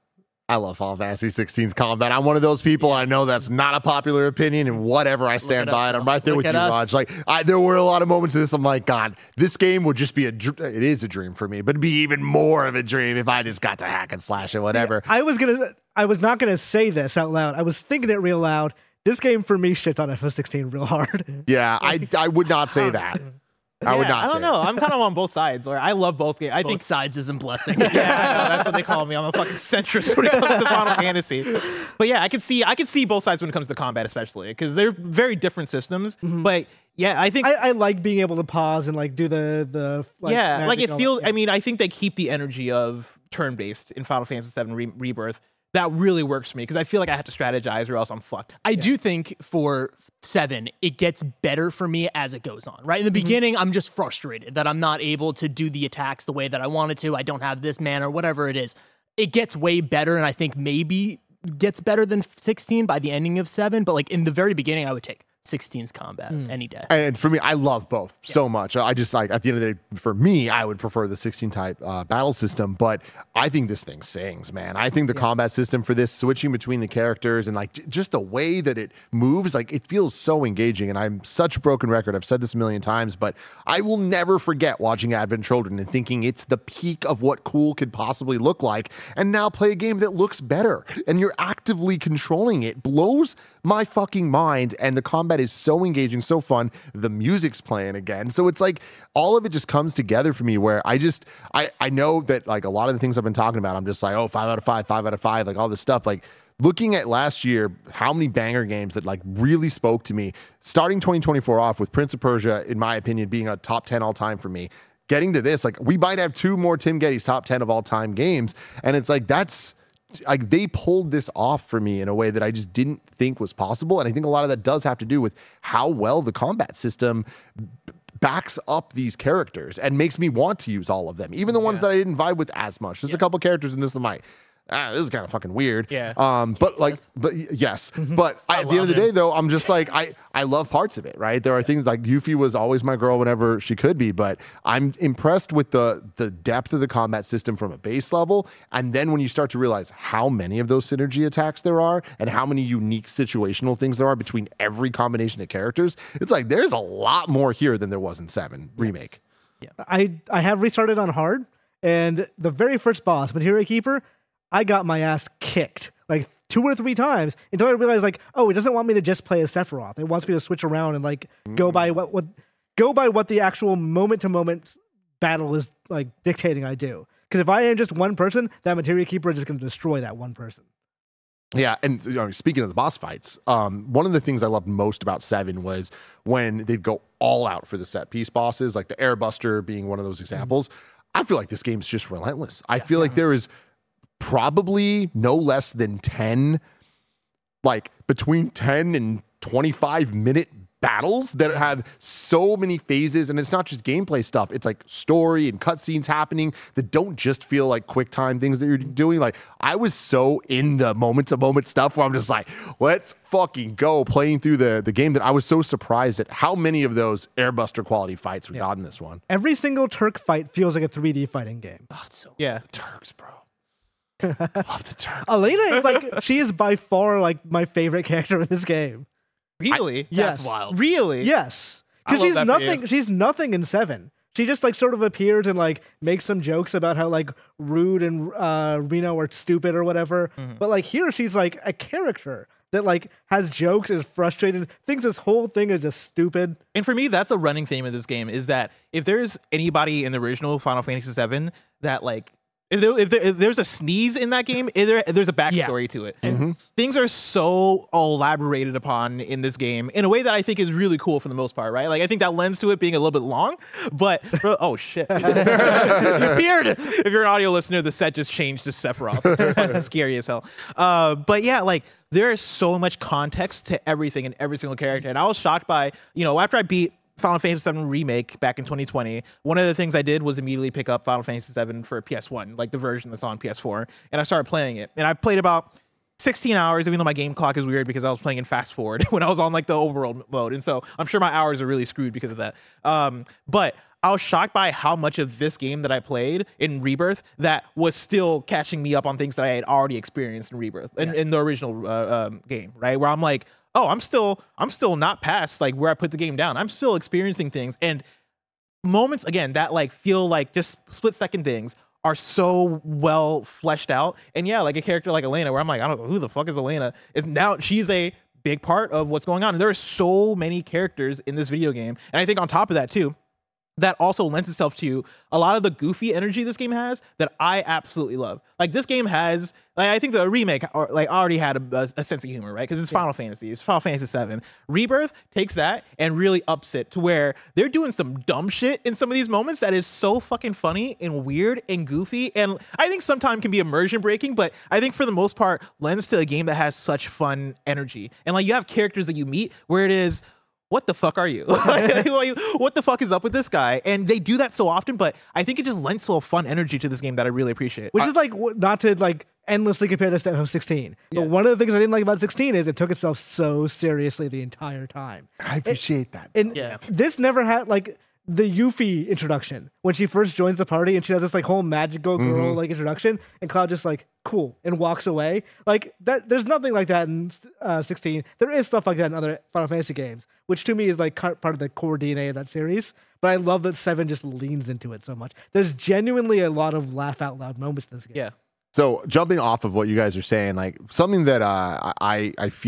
I love Final Fantasy sixteen's combat. I'm one of those people. Yeah. I know that's not a popular opinion, and whatever, I stand by it. I'm right there Look with you, us. Raj. Like, I, there were a lot of moments in this. I'm like, God, this game would just be a. It is a dream for me, but it'd be even more of a dream if I just got to hack and slash it, whatever. Yeah, I was gonna. I was not gonna say this out loud. I was thinking it real loud. This game for me shits on F F sixteen real hard. Yeah, I I would not say that. I would yeah, not I don't say know. It. I'm kind of on both sides. Or I love both games. I both think sides isn't blessing. yeah, I know, that's what they call me. I'm a fucking centrist when it comes to Final Fantasy. But yeah, I can see I can see both sides when it comes to combat, especially because they're very different systems. Mm-hmm. But yeah, I think I, I like being able to pause and like do the the like, yeah, like it feels. Yeah. I mean, I think they keep the energy of turn-based in Final Fantasy seven Re- Rebirth. That really works for me because I feel like I have to strategize or else I'm fucked. I yeah. do think for seven, it gets better for me as it goes on, right? In the mm-hmm. beginning, I'm just frustrated that I'm not able to do the attacks the way that I wanted to. I don't have this mana or whatever it is. It gets way better, and I think maybe gets better than sixteen by the ending of seven, but like in the very beginning, I would take sixteen's combat mm. any day. And for me, I love both yeah. so much. I just like, at the end of the day, for me, I would prefer the sixteen type uh, battle system, but I think this thing sings, man. I think the yeah. combat system for this, switching between the characters and like j- just the way that it moves, like it feels so engaging. And I'm such a broken record. I've said this a million times, but I will never forget watching Advent Children and thinking it's the peak of what cool could possibly look like. And now play a game that looks better and you're actively controlling it. Blows my fucking mind. And the combat is so engaging, so fun. The music's playing again. So it's like all of it just comes together for me where I just, I, I know that like a lot of the things I've been talking about, I'm just like, oh, five out of five, five out of five, like all this stuff. Like looking at last year, how many banger games that like really spoke to me, starting twenty twenty-four off with Prince of Persia, in my opinion, being a top ten all time for me. getting to this, like we might have two more Tim Geddes top ten of all time games. And it's like, that's like they pulled this off for me in a way that I just didn't think was possible. And I think a lot of that does have to do with how well the combat system b- backs up these characters and makes me want to use all of them, even the ones Yeah. that I didn't vibe with as much. There's Yeah. a couple characters in this that might, ah, this is kind of fucking weird. Yeah. Um, but like, but y- yes, but I, at the end of the day, though, I'm just like, I, I love parts of it, right? There are things like Yuffie was always my girl whenever she could be, but I'm impressed with the, the depth of the combat system from a base level. And then when you start to realize how many of those synergy attacks there are and how many unique situational things there are between every combination of characters, it's like, there's a lot more here than there was in seven remake. I I have restarted on hard, and the very first boss, Materia Keeper, I got my ass kicked like two or three times until I realized like, oh, it doesn't want me to just play as Sephiroth. It wants me to switch around and like mm. go by what what go by what the actual moment to moment battle is like dictating I do. Because if I am just one person, that Materia Keeper is just going to destroy that one person. Yeah, and you know, speaking of the boss fights, um, one of the things I loved most about Seven was when they'd go all out for the set piece bosses, like the Airbuster being one of those examples. Mm-hmm. I feel like this game's just relentless. I yeah, feel yeah. like there is probably no less than ten, like between ten and twenty-five minute battles that have so many phases, and it's not just gameplay stuff, it's like story and cutscenes happening that don't just feel like quick time things that you're doing. Like I was so in the moment to moment stuff where I'm just like, let's fucking go, playing through the the game, that I was so surprised at how many of those Airbuster quality fights we yeah. got in this one. Every single Turk fight feels like a three D fighting game. Oh, it's so yeah the Turks, bro. Love the Turks. Elena is like, she is by far like my favorite character in this game. Really? I, yes. That's wild. Really? Yes. Because she's nothing. She's nothing in Seven. She just like sort of appears and like makes some jokes about how like Rude and uh, Reno are stupid or whatever. Mm-hmm. But like here, she's like a character that like has jokes, is frustrated, thinks this whole thing is just stupid. And for me, that's a running theme of this game, is that if there's anybody in the original Final Fantasy seven that like, If, there, if, there, if there's a sneeze in that game, there, there's a backstory yeah. to it. And mm-hmm. things are so elaborated upon in this game in a way that I think is really cool for the most part, right? Like, I think that lends to it being a little bit long, but, for, oh shit. You're weird. If you're an audio listener, the set just changed to Sephiroth. It's fucking scary as hell. Uh, but yeah, like, there is so much context to everything and every single character. And I was shocked by, you know, after I beat Final Fantasy seven Remake back in twenty twenty, one of the things I did was immediately pick up Final Fantasy seven for P S one, like the version that's on P S four, and I started playing it. And I played about sixteen hours, even though my game clock is weird because I was playing in fast forward when I was on like the overworld mode. And so I'm sure my hours are really screwed because of that. Um, but I was shocked by how much of this game that I played in Rebirth that was still catching me up on things that I had already experienced in Rebirth, yeah. in, in the original uh, um, game, right? Where I'm like, oh, I'm still, I'm still not past like where I put the game down. I'm still experiencing things, and moments again that like feel like just split second things are so well fleshed out. And yeah, like a character like Elena, where I'm like, I don't know who the fuck is Elena. Is now she's a big part of what's going on. And there are so many characters in this video game, and I think on top of that too, that also lends itself to a lot of the goofy energy this game has that I absolutely love. Like this game has, like I think the remake or, like already had a, a sense of humor, right? Because it's yeah. Final Fantasy, it's Final Fantasy seven. Rebirth takes that and really ups it to where they're doing some dumb shit in some of these moments that is so fucking funny and weird and goofy. And I think sometimes can be immersion breaking, but I think for the most part lends to a game that has such fun energy. And like you have characters that you meet where it is, what the fuck are you? What the fuck is up with this guy? And they do that so often, but I think it just lends to a fun energy to this game that I really appreciate. Which uh, is like, not to like endlessly compare this to sixteen. So yeah. one of the things I didn't like about sixteen is it took itself so seriously the entire time. I appreciate it, that. And yeah. this never had like the Yuffie introduction when she first joins the party and she has this like whole magical girl mm-hmm. like introduction, and Cloud just like cool and walks away. Like that, there's nothing like that in uh, sixteen. There is stuff like that in other Final Fantasy games, which to me is like part of the core D N A of that series. But I love that seven just leans into it so much. There's genuinely a lot of laugh out loud moments in this game. Yeah. So jumping off of what you guys are saying, like something that uh, I I feel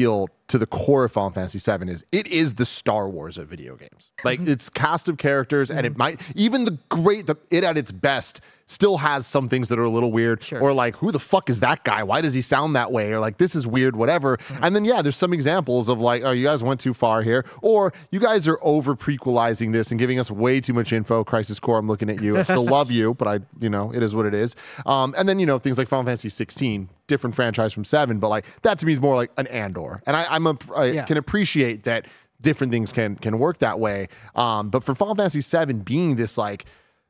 to the core of Final Fantasy seven is it is the Star Wars of video games. Like it's cast of characters, and it might even the great the, it at its best still has some things that are a little weird, Sure. or like who the fuck is that guy? Why does he sound that way? Or like this is weird, whatever. Mm-hmm. And then yeah, there's some examples of like, oh, you guys went too far here, or you guys are over prequelizing this and giving us way too much info. Crisis Core, I'm looking at you. I still love you, but I, you know, it is what it is. Um, and then you know things like Final Fantasy sixteen, different franchise from seven, but like that to me is more like an Andor, and I, I'm a I Yeah. can appreciate that different things can can work that way. Um, but for Final Fantasy seven being this like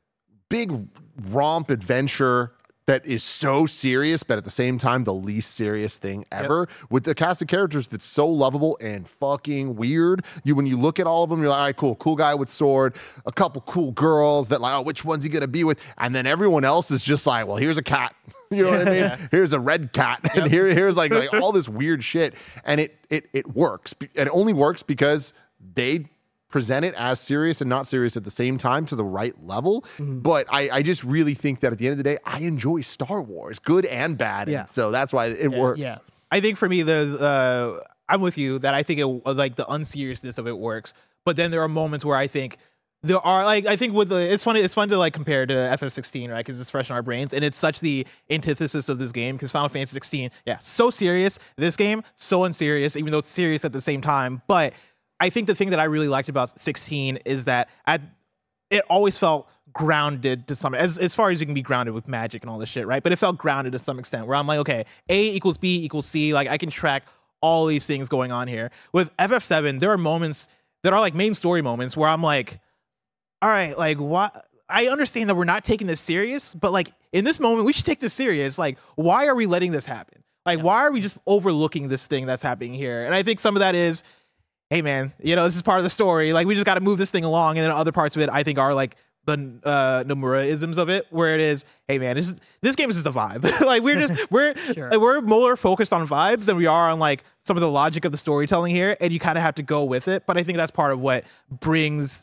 big romp adventure that is so serious, but at the same time, the least serious thing ever, yep. with the cast of characters that's so lovable and fucking weird. You, when you look at all of them, you're like, all right, cool, cool guy with sword, a couple cool girls that like, oh, which one's he gonna be with? And then everyone else is just like, well, here's a cat. You know what I mean? Yeah. Here's a red cat, and yep. here, here's like, like all this weird shit, and it it it works. And it only works because they present it as serious and not serious at the same time to the right level. Mm-hmm. But I, I just really think that at the end of the day, I enjoy Star Wars, good and bad. Yeah. And so that's why it yeah, works. Yeah. I think for me, the uh, I'm with you that I think it like the unseriousness of it works. But then there are moments where I think there are like I think with the it's funny it's fun to like compare to F F sixteen, right? Because it's fresh in our brains, and it's such the antithesis of this game. Because Final Fantasy sixteen, yeah, so serious. This game, so unserious, even though it's serious at the same time. But I think the thing that I really liked about sixteen is that at, it always felt grounded to some, as, as far as you can be grounded with magic and all this shit, right? But it felt grounded to some extent where I'm like, okay, A equals B equals C. Like I can track all these things going on here. With F F seven, there are moments that are like main story moments where I'm like, all right, like what? I understand that we're not taking this serious, but like in this moment, we should take this serious. Like, why are we letting this happen? Like, yeah. why are we just overlooking this thing that's happening here? And I think some of that is, hey man, you know, this is part of the story. Like we just got to move this thing along. And then other parts of it, I think are like the uh, Nomura-isms of it, where it is, hey man, this is, this game is just a vibe. Like we're just, we're, sure. like, we're more focused on vibes than we are on like some of the logic of the storytelling here. And you kind of have to go with it. But I think that's part of what brings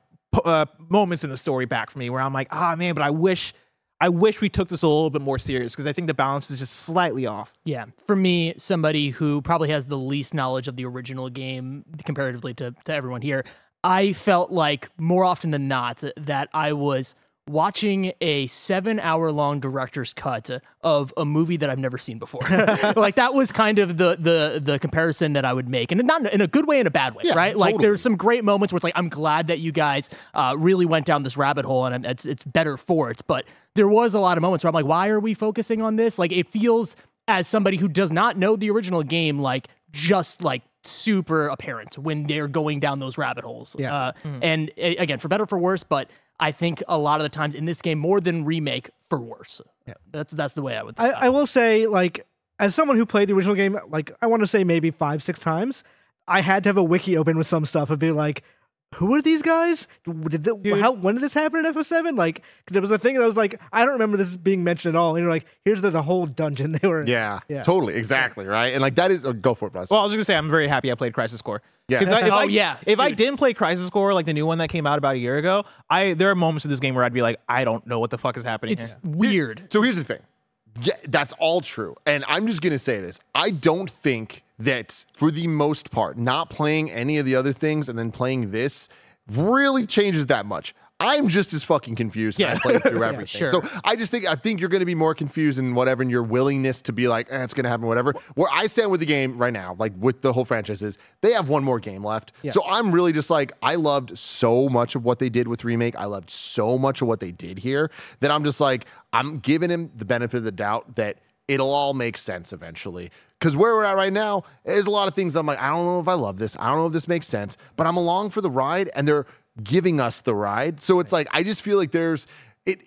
uh, moments in the story back for me where I'm like, ah man, but I wish, I wish we took this a little bit more serious because I think the balance is just slightly off. Yeah. For me, somebody who probably has the least knowledge of the original game comparatively to, to everyone here, I felt like more often than not that I was watching a seven hour long director's cut of a movie that I've never seen before. Like that was kind of the the the comparison that I would make, and not in a good way and a bad way, yeah, right? Totally. Like there's some great moments where it's like I'm glad that you guys uh, really went down this rabbit hole, and it's it's better for it. But there was a lot of moments where I'm like, why are we focusing on this? Like it feels, as somebody who does not know the original game, like just like super apparent when they're going down those rabbit holes. Yeah. Uh, mm. And a- again, for better or for worse, but I think a lot of the times in this game, more than remake, for worse. Yeah. That's that's the way I would think I, about I it. will say, like, as someone who played the original game, like, I want to say maybe five, six times, I had to have a wiki open with some stuff and be like, who are these guys? Did the, how, when did this happen in F F seven? Like, cause there was a thing and I was like, I don't remember this being mentioned at all. And you're like, here's the, the whole dungeon they were. Yeah, yeah. totally, exactly, right? And like that is, oh, go for it, Buzz. Well, I was just gonna say, I'm very happy I played Crisis Core. Yeah. If, I, if Oh, I, yeah, If I dude. didn't play Crisis Core, like the new one that came out about a year ago, I there are moments in this game where I'd be like, I don't know what the fuck is happening It's here. weird. So here's the thing. Yeah, that's all true. And I'm just going to say this. I don't think that for the most part, not playing any of the other things and then playing this really changes that much. I'm just as fucking confused. Yeah. I played through everything. sure. So I just think, I think you're going to be more confused in whatever, in your willingness to be like, eh, it's going to happen, whatever. Where I stand with the game right now, like with the whole franchise is they have one more game left. Yeah. So I'm really just like, I loved so much of what they did with Remake. I loved so much of what they did here that I'm just like, I'm giving him the benefit of the doubt that it'll all make sense eventually. Because where we're at right now, there's a lot of things I'm like, I don't know if I love this. I don't know if this makes sense, but I'm along for the ride and they're giving us the ride. So it's like, I just feel like there's, it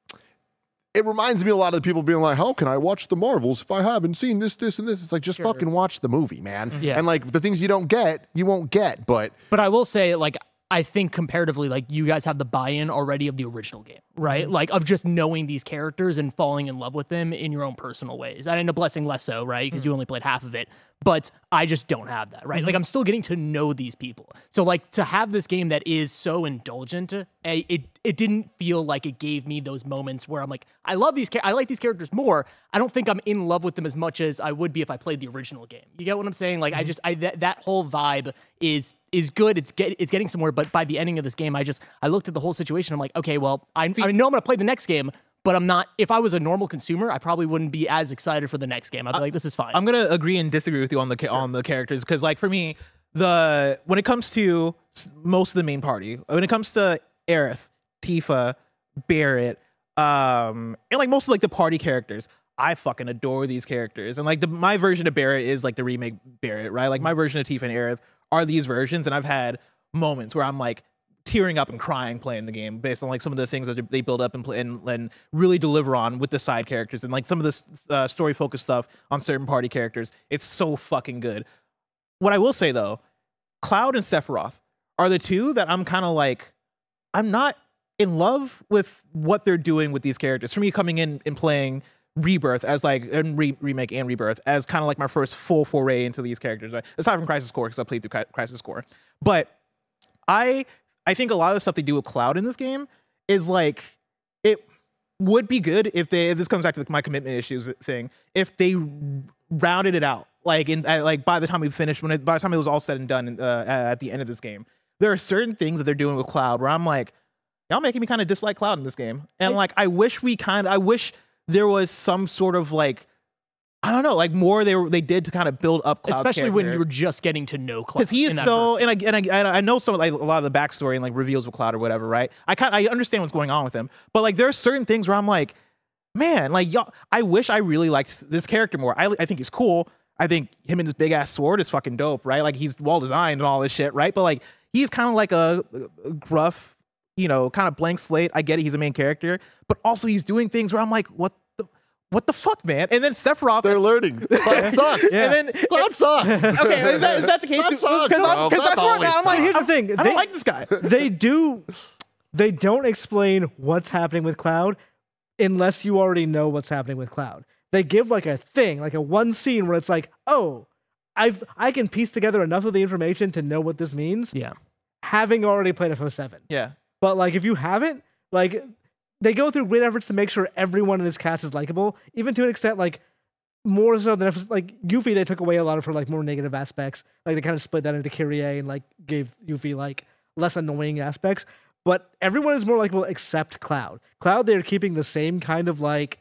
It reminds me a lot of the people being like, how can I watch the Marvels if I haven't seen this, this, and this? It's like, just Sure. fucking watch the movie, man. Yeah. And like the things you don't get, you won't get. But But I will say, like, I think comparatively, like, you guys have the buy-in already of the original game, right? Mm-hmm. Like, of just knowing these characters and falling in love with them in your own personal ways. I end up blessing less so, right? Because Mm-hmm. you only played half of it. but I just don't have that, right? Mm-hmm. Like I'm still getting to know these people. So like to have this game that is so indulgent, it it didn't feel like it gave me those moments where I'm like, I love these, I like these characters more. I don't think I'm in love with them as much as I would be if I played the original game. You get what I'm saying? Like mm-hmm. I just, I that, that whole vibe is is good. It's get it's getting somewhere. But by the ending of this game, I just I looked at the whole situation. I'm like, okay, well, I, I know I'm gonna play the next game. But I'm not, if I was a normal consumer, I probably wouldn't be as excited for the next game. I'd be like, this is fine. I'm going to agree and disagree with you on the sure. on the characters. Because like for me, the when it comes to most of the main party, when it comes to Aerith, Tifa, Barret, um, and like most of like the party characters, I fucking adore these characters. And like the my version of Barret is like the remake Barret, right? Like my version of Tifa and Aerith are these versions. And I've had moments where I'm like, tearing up and crying playing the game based on like some of the things that they build up and play and, and really deliver on with the side characters and like some of this uh, story focused stuff on certain party characters. It's so fucking good. What I will say though, Cloud and Sephiroth are the two that I'm kind of like, I'm not in love with what they're doing with these characters. For me, coming in and playing Rebirth as like and re- remake and Rebirth as kind of like my first full foray into these characters, right? Aside from Crisis Core, because I played through Crisis Core, but I. I think a lot of the stuff they do with Cloud in this game is like, it would be good if they, this comes back to my commitment issues thing, if they rounded it out. Like in like by the time we finished, when it, by the time it was all said and done uh, at the end of this game, there are certain things that they're doing with Cloud where I'm like, y'all making me kind of dislike Cloud in this game. And like, I wish we kind of, I wish there was some sort of like, I don't know, like more they were, they did to kind of build up Cloud, especially character. when you were just getting to know Cloud. Because he is so, and I, and I I know some like a lot of the backstory and like reveals with Cloud or whatever, right? I kind I understand what's going on with him, but like there are certain things where I'm like, man, like y'all, I wish I really liked this character more. I I think he's cool. I think him and his big ass sword is fucking dope, right? Like he's well designed and all this shit, right? But like he's kind of like a, a gruff, you know, kind of blank slate. I get it, he's a main character, but also he's doing things where I'm like, what? What the fuck, man? And then Sephiroth. They're learning. Cloud sucks. Yeah. And then Cloud sucks. Okay, is that, is that the case? Cloud sucks. Because Well, that's where I'm always like, Here's the thing. I They, don't like this guy. they do, they don't explain what's happening with Cloud unless you already know what's happening with Cloud. They give like a thing, like a one scene where it's like, oh, I've I can piece together enough of the information to know what this means. Yeah. Having already played F O seven. Yeah. But like if you haven't, like they go through great efforts to make sure everyone in this cast is likable, even to an extent like more so than if, like Yuffie, they took away a lot of her like more negative aspects. Like they kind of split that into Kyrie and like gave Yuffie like less annoying aspects. But everyone is more likable except Cloud. Cloud, they're keeping the same kind of like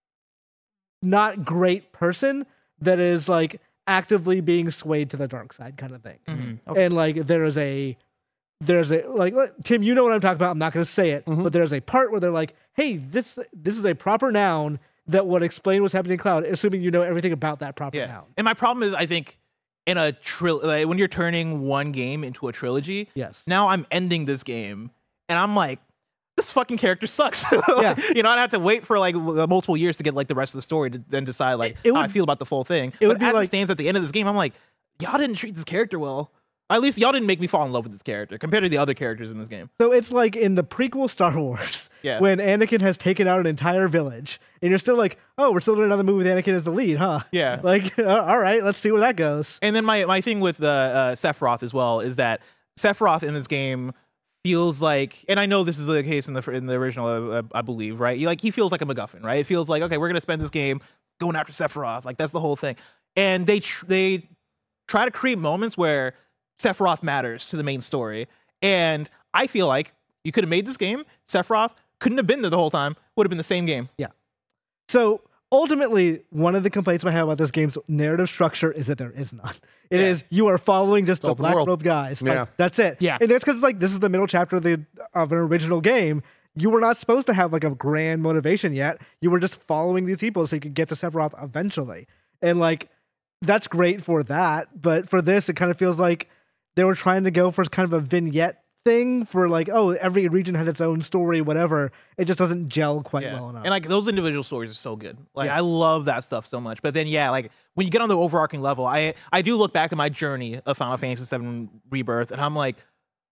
not great person that is like actively being swayed to the dark side kind of thing. Mm-hmm. Okay. And like there is a there's a like Tim, you know what I'm talking about. I'm not going to say it, mm-hmm. but there's a part where they're like, "Hey, this this is a proper noun that would explain what's happening in Cloud," assuming you know everything about that proper Yeah. noun. And my problem is, I think in a tril like, when you're turning one game into a trilogy, Yes. now I'm ending this game, and I'm like, this fucking character sucks. Yeah. You know, I'd have to wait for like multiple years to get like the rest of the story to then decide like It- it how I would- feel about the full thing. it would But be as like- it stands at the end of this game, I'm like, y'all didn't treat this character well. Or at least y'all didn't make me fall in love with this character compared to the other characters in this game. So it's like in the prequel Star Wars, Yeah. when Anakin has taken out an entire village, and you're still like, "Oh, we're still doing another movie with Anakin as the lead, huh?" Yeah. Like, uh, all right, let's see where that goes. And then my, my thing with uh, uh, Sephiroth as well is that Sephiroth in this game feels like, and I know this is the case in the in the original, uh, I believe, right? He, like he feels like a MacGuffin, right? It feels like, okay, we're gonna spend this game going after Sephiroth, like that's the whole thing. And they tr- they try to create moments where Sephiroth matters to the main story, and I feel like you could have made this game. Sephiroth couldn't have been there the whole time. Would have been the same game. So ultimately, one of the complaints I have about this game's narrative structure is that there is none. It Yeah. is you are following just the open black world. robed guys. Like, Yeah. that's it. Yeah. And that's because like this is the middle chapter of the of an original game. You were not supposed to have like a grand motivation yet. You were just following these people so you could get to Sephiroth eventually. And like that's great for that, but for this, it kind of feels like they were trying to go for kind of a vignette thing for like, oh, every region has its own story, whatever. It just doesn't gel quite Yeah. well enough. And like those individual stories are so good. Like Yeah. I love that stuff so much. But then yeah, like when you get on the overarching level, I I do look back at my journey of Final Fantasy seven Rebirth, and I'm like,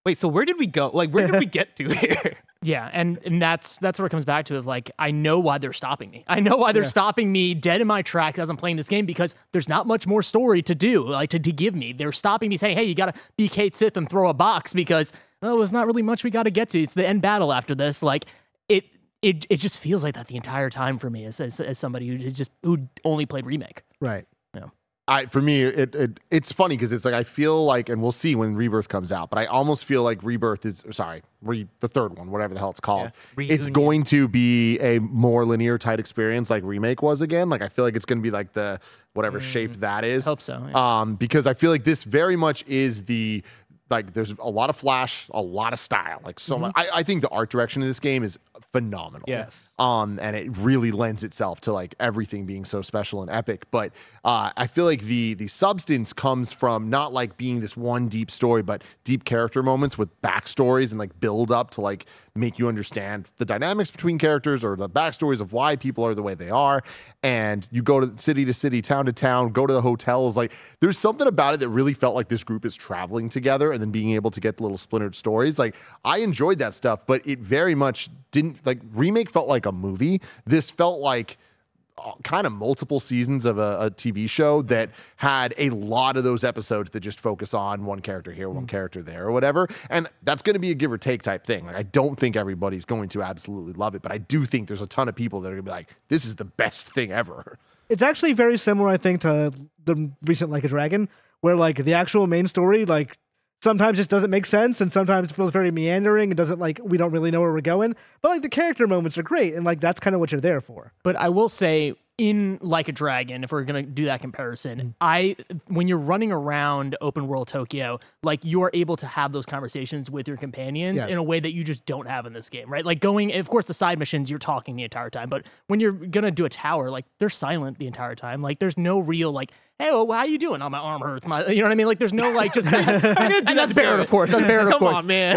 Wait, so where did we go? Like, where did we get to here? Yeah, and, and that's that's where it comes back to of like, I know why they're stopping me. I know why they're yeah. stopping me dead in my tracks as I'm playing this game because there's not much more story to do, like to, to give me. They're stopping me saying, hey, you got to be Cait Sith and throw a box because, oh, there's not really much we got to get to. It's the end battle after this. Like, it it it just feels like that the entire time for me as, as, as somebody who just who only played Remake. Right. Yeah. I, for me, it, it it's funny because it's like I feel like, and we'll see when Rebirth comes out, but I almost feel like Rebirth is sorry, re, the third one, whatever the hell it's called. Yeah. It's going to be a more linear, tight experience like Remake was again. Like I feel like it's going to be like the whatever mm, shape that is. I hope so. Yeah. Um, because I feel like this very much is the like. There's a lot of flash, a lot of style. Like so mm-hmm. much. I, I think the art direction of this game is phenomenal. Yes. Um, and it really lends itself to like everything being so special and epic. But uh, I feel like the the substance comes from not like being this one deep story, but deep character moments with backstories and like build up to like make you understand the dynamics between characters or the backstories of why people are the way they are. And you go to city to city, town to town, go to the hotels. Like there's something about it that really felt like this group is traveling together and then being able to get the little splintered stories. Like I enjoyed that stuff, but it very much didn't like Remake felt like a movie. This felt like kind of multiple seasons of a, a T V show that had a lot of those episodes that just focus on one character here, one mm. character there or whatever. And that's going to be a give or take type thing. Like I don't think everybody's going to absolutely love it, but I do think there's a ton of people that are going to be like, this is the best thing ever. It's actually very similar, I think, to the recent Like a Dragon, where like the actual main story, like sometimes just doesn't make sense and sometimes it feels very meandering and doesn't like, we don't really know where we're going. But like the character moments are great. And like, that's kind of what you're there for. But I will say in Like a Dragon, if we're going to do that comparison, I, when you're running around open world Tokyo, like you are able to have those conversations with your companions yes. in a way that you just don't have in this game, right? Like going, of course, the side missions, you're talking the entire time, but when you're going to do a tower, like they're silent the entire time. Like there's no real like, hey, well, how you doing? Oh, my arm hurts. My, you know what I mean? Like, there's no, like, just... and that's Barrett, of course. That's Barrett, of Come course. Come on, man.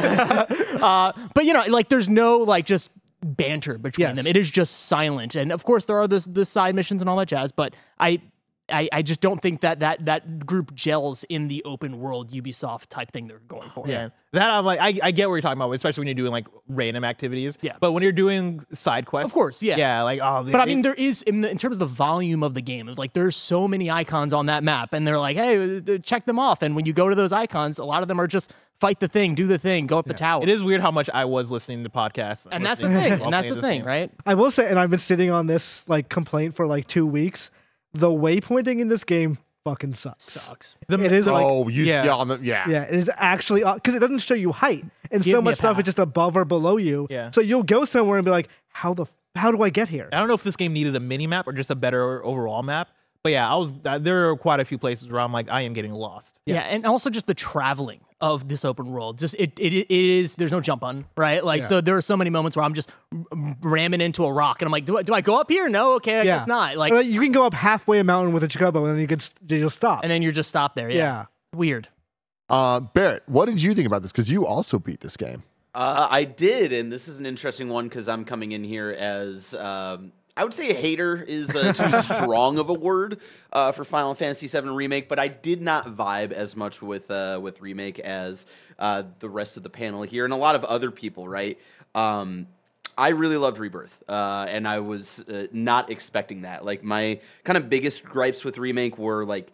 uh, but, you know, like, there's no, like, just banter between yes. them. It is just silent. And, of course, there are the, the side missions and all that jazz, but I... I, I just don't think that, that that group gels in the open world Ubisoft type thing they're going for. Yeah, that I'm like, I, I get what you're talking about, especially when you're doing like random activities. Yeah, but when you're doing side quests, of course, yeah, yeah, like oh, but I mean, there is in, the, in terms of the volume of the game, like there's so many icons on that map, and they're like, hey, check them off. And when you go to those icons, a lot of them are just fight the thing, do the thing, go up yeah. the tower. It is weird how much I was listening to podcasts, and that's the thing, and that's the thing, game. right? I will say, and I've been sitting on this like complaint for like two weeks. The waypointing in this game fucking sucks. Sucks. The, it is like, oh, you, yeah. yeah, on the, yeah, yeah. It is actually because it doesn't show you height, and Give so much stuff path. is just above or below you. Yeah. So you'll go somewhere and be like, how the how do I get here? I don't know if this game needed a mini map or just a better overall map. But yeah, I was. Uh, there are quite a few places where I'm like, I am getting lost. Yeah, Yes. and also just the traveling of this open world. Just it, it, it is. There's no jump on, right? Like, Yeah. so there are so many moments where I'm just ramming into a rock, and I'm like, do I, do I go up here? No, okay, I Yeah. guess not. Like, Or, you can go up halfway a mountain with a chocobo, and then you can you'll stop. and then you're just stopped there. Yeah, yeah. weird. Uh, Barrett, what did you think about this? Because you also beat this game. Uh, I did, and this is an interesting one because I'm coming in here as um, I would say hater is uh, too strong of a word uh, for Final Fantasy seven Remake, but I did not vibe as much with uh, with Remake as uh, the rest of the panel here and a lot of other people. Right? Um, I really loved Rebirth, uh, and I was uh, not expecting that. Like my kind of biggest gripes with Remake were like.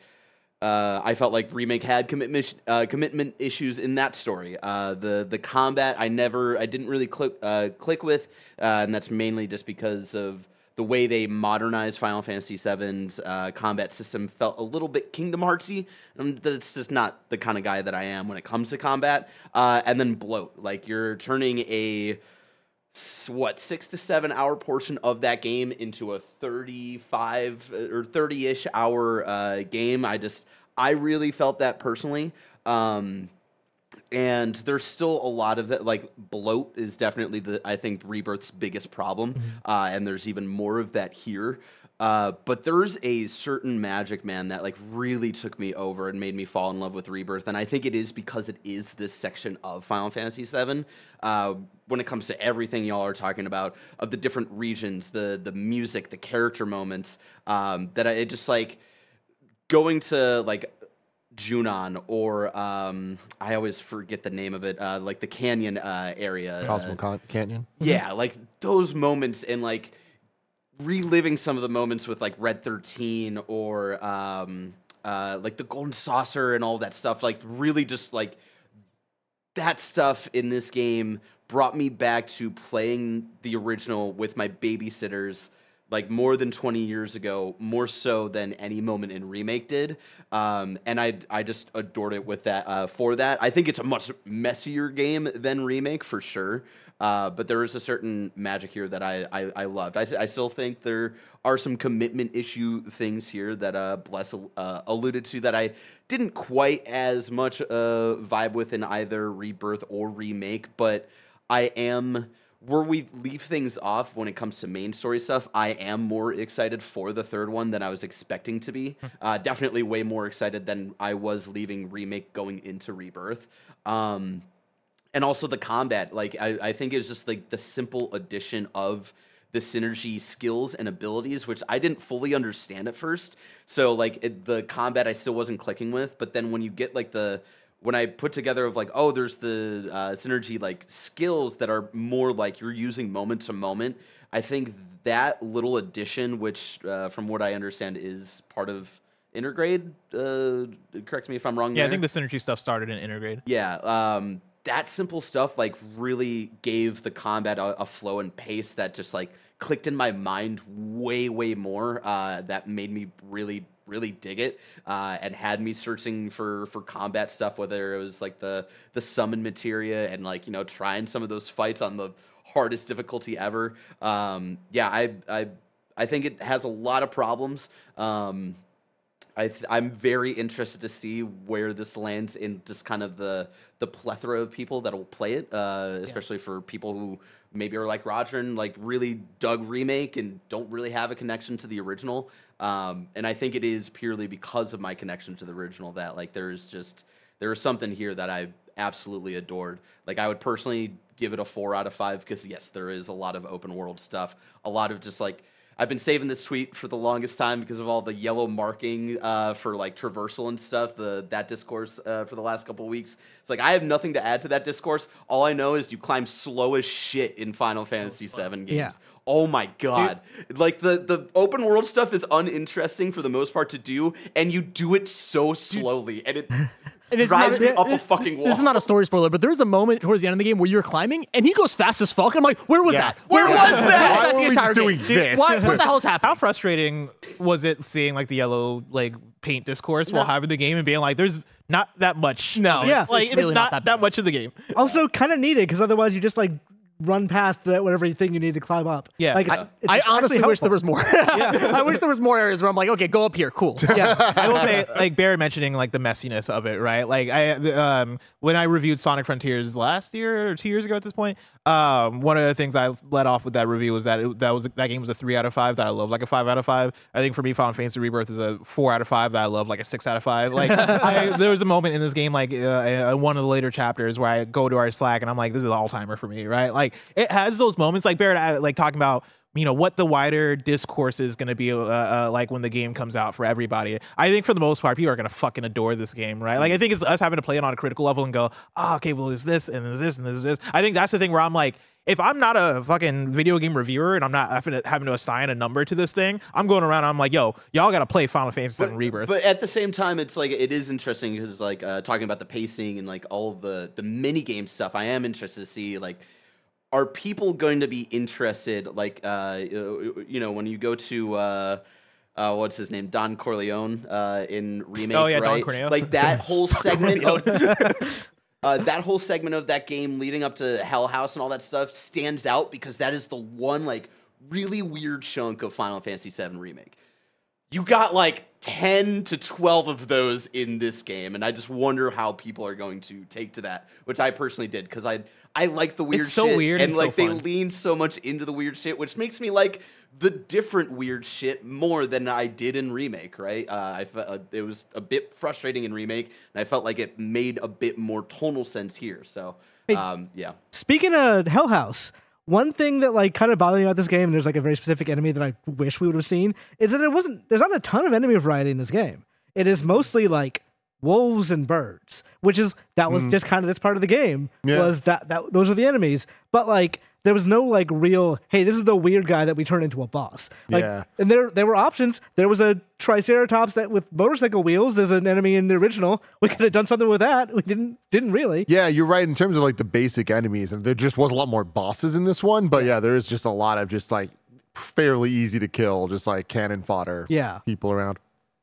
Uh, I felt like Remake had commitment uh, commitment issues in that story. Uh, the the combat I never I didn't really click uh, click with, uh, and that's mainly just because of the way they modernized Final Fantasy seven's uh, combat system. Felt a little bit Kingdom Heartsy. And that's just not the kind of guy that I am when it comes to combat. Uh, and then bloat, like you're turning a what six to seven hour portion of that game into a thirty-five or thirty-ish hour uh, game. I just I really felt that personally. Um, and there's still a lot of that, like bloat is definitely the I think Rebirth's biggest problem, mm-hmm. uh, and there's even more of that here. Uh, but there's a certain magic, man, that like really took me over and made me fall in love with Rebirth, and I think it is because it is this section of Final Fantasy seven. Uh, when it comes to everything y'all are talking about, of the different regions, the the music, the character moments, um, that I, it just like going to like Junon, or um, I always forget the name of it, uh, like the canyon uh, area. Cosmo uh, Canyon. Yeah, like those moments, and like reliving some of the moments with like Red thirteen or um, uh, like the Golden Saucer and all that stuff. Like really just like that stuff in this game brought me back to playing the original with my babysitters like more than twenty years ago, more so than any moment in Remake did. Um, and I I just adored it with that uh, for that. I think it's a much messier game than Remake for sure. Uh, but there is a certain magic here that I I, I loved. I, I still think there are some commitment issue things here that uh, Bless uh, alluded to that I didn't quite as much uh, vibe with in either Rebirth or Remake. But I am... Where we leave things off when it comes to main story stuff, I am more excited for the third one than I was expecting to be. Uh, definitely way more excited than I was leaving Remake going into Rebirth. Um, and also the combat. Like I, I think it was just like the simple addition of the synergy skills and abilities, which I didn't fully understand at first. So like it, the combat I still wasn't clicking with. But then when you get like the... When I put together of like, oh, there's the uh, synergy like skills that are more like you're using moment to moment. I think that little addition, which uh, from what I understand is part of Intergrade. Uh, correct me if I'm wrong. Yeah, there. I think the synergy stuff started in Intergrade. Yeah, um, that simple stuff like really gave the combat a, a flow and pace that just like clicked in my mind way, way more. Uh, that made me really. really dig it uh, and had me searching for for combat stuff, whether it was like the the summon materia and like, you know, trying some of those fights on the hardest difficulty ever. Um, yeah, I, I I think it has a lot of problems. Um, I th- I'm very interested to see where this lands in just kind of the the plethora of people that will play it, uh, especially yeah. for people who maybe are like Roger and like really dug Remake and don't really have a connection to the original. Um, and I think it is purely because of my connection to the original that like there's just there is something here that I absolutely adored. Like I would personally give it a four out of five because yes, there is a lot of open world stuff, a lot of just like. I've been saving this tweet for the longest time because of all the yellow marking uh, for like traversal and stuff, the that discourse uh, for the last couple of weeks. It's like I have nothing to add to that discourse. All I know is you climb slow as shit in Final Fantasy seven games. Yeah. Oh my god. Dude. Like the, the open world stuff is uninteresting for the most part to do, and you do it so slowly. And it And it's drives not, me it, up it, a fucking wall. This is not a story spoiler, but there's a moment towards the end of the game where you're climbing and he goes fast as fuck. I'm like, where was Yeah. that? Where Yeah. was that? Why The were we entire doing game. this? What, what the hell's How happening? frustrating was it seeing like the yellow like paint discourse while having the game and being like, there's not that much. No, of it. Yeah. it's, like it's it's, really not, not, that, bad. much of the game. Also, kind of needed because otherwise you just like run past that whatever thing you need to climb up. Yeah. like it's, I- it's I actually honestly wish helpful. there was more. I wish there was more areas where I'm like, okay, go up here, cool. Yeah, I will say, like Barry mentioning, like the messiness of it, right? Like I, um, when I reviewed Sonic Frontiers last year or two years ago at this point, um, one of the things I let off with that review was that it, that was that game was a three out of five that I love, like a five out of five. I think for me, Final Fantasy Rebirth is a four out of five that I love, like a six out of five. Like I, there was a moment in this game, like uh, in one of the later chapters, where I go to our Slack and I'm like, this is an all timer for me, right? Like it has those moments, like Barrett, I, like talking about. You know, what the wider discourse is going to be uh, uh, like when the game comes out for everybody. I think for the most part, people are going to fucking adore this game, right? Like, I think it's us having to play it on a critical level and go, oh, okay, well, there's this and there's this and there's this. I think that's the thing where I'm like, if I'm not a fucking video game reviewer and I'm not having to, having to assign a number to this thing, I'm going around and I'm like, yo, y'all got to play Final Fantasy seven Rebirth. But at the same time, it's like it is interesting because like uh, talking about the pacing and like all of the the mini game stuff. I am interested to see like. Are people going to be interested, like, uh, you know, when you go to, uh, uh, what's his name, Don Corleone uh, in Remake, Oh, yeah, Don right? Corneo. Like, that whole segment of... Uh, that whole segment of that game leading up to Hell House and all that stuff stands out because that is the one, like, really weird chunk of Final Fantasy seven Remake. You got, like, ten to twelve of those in this game, and I just wonder how people are going to take to that, which I personally did, because I I like the weird It's so shit. weird and, and so like, they fun. lean so much into the weird shit, which makes me like the different weird shit more than I did in Remake, right? Uh, I felt uh, it was a bit frustrating in Remake, and I felt like it made a bit more tonal sense here, so, um, yeah. Speaking of Hell House, one thing that like kind of bothered me about this game, and there's like a very specific enemy that I wish we would have seen, is that it wasn't. There's not a ton of enemy variety in this game. It is mostly like wolves and birds, which is that was mm. just kind of this part of the game yeah. was that that those are the enemies. But like there was no like real, hey, this is the weird guy that we turn into a boss. Like, yeah. And there there were options. There was a Triceratops that with motorcycle wheels as an enemy in the original. We could have done something with that. We didn't didn't really. Yeah, you're right in terms of like the basic enemies, and there just was a lot more bosses in this one. But yeah, there is just a lot of just like fairly easy to kill, just like cannon fodder. Yeah. People around.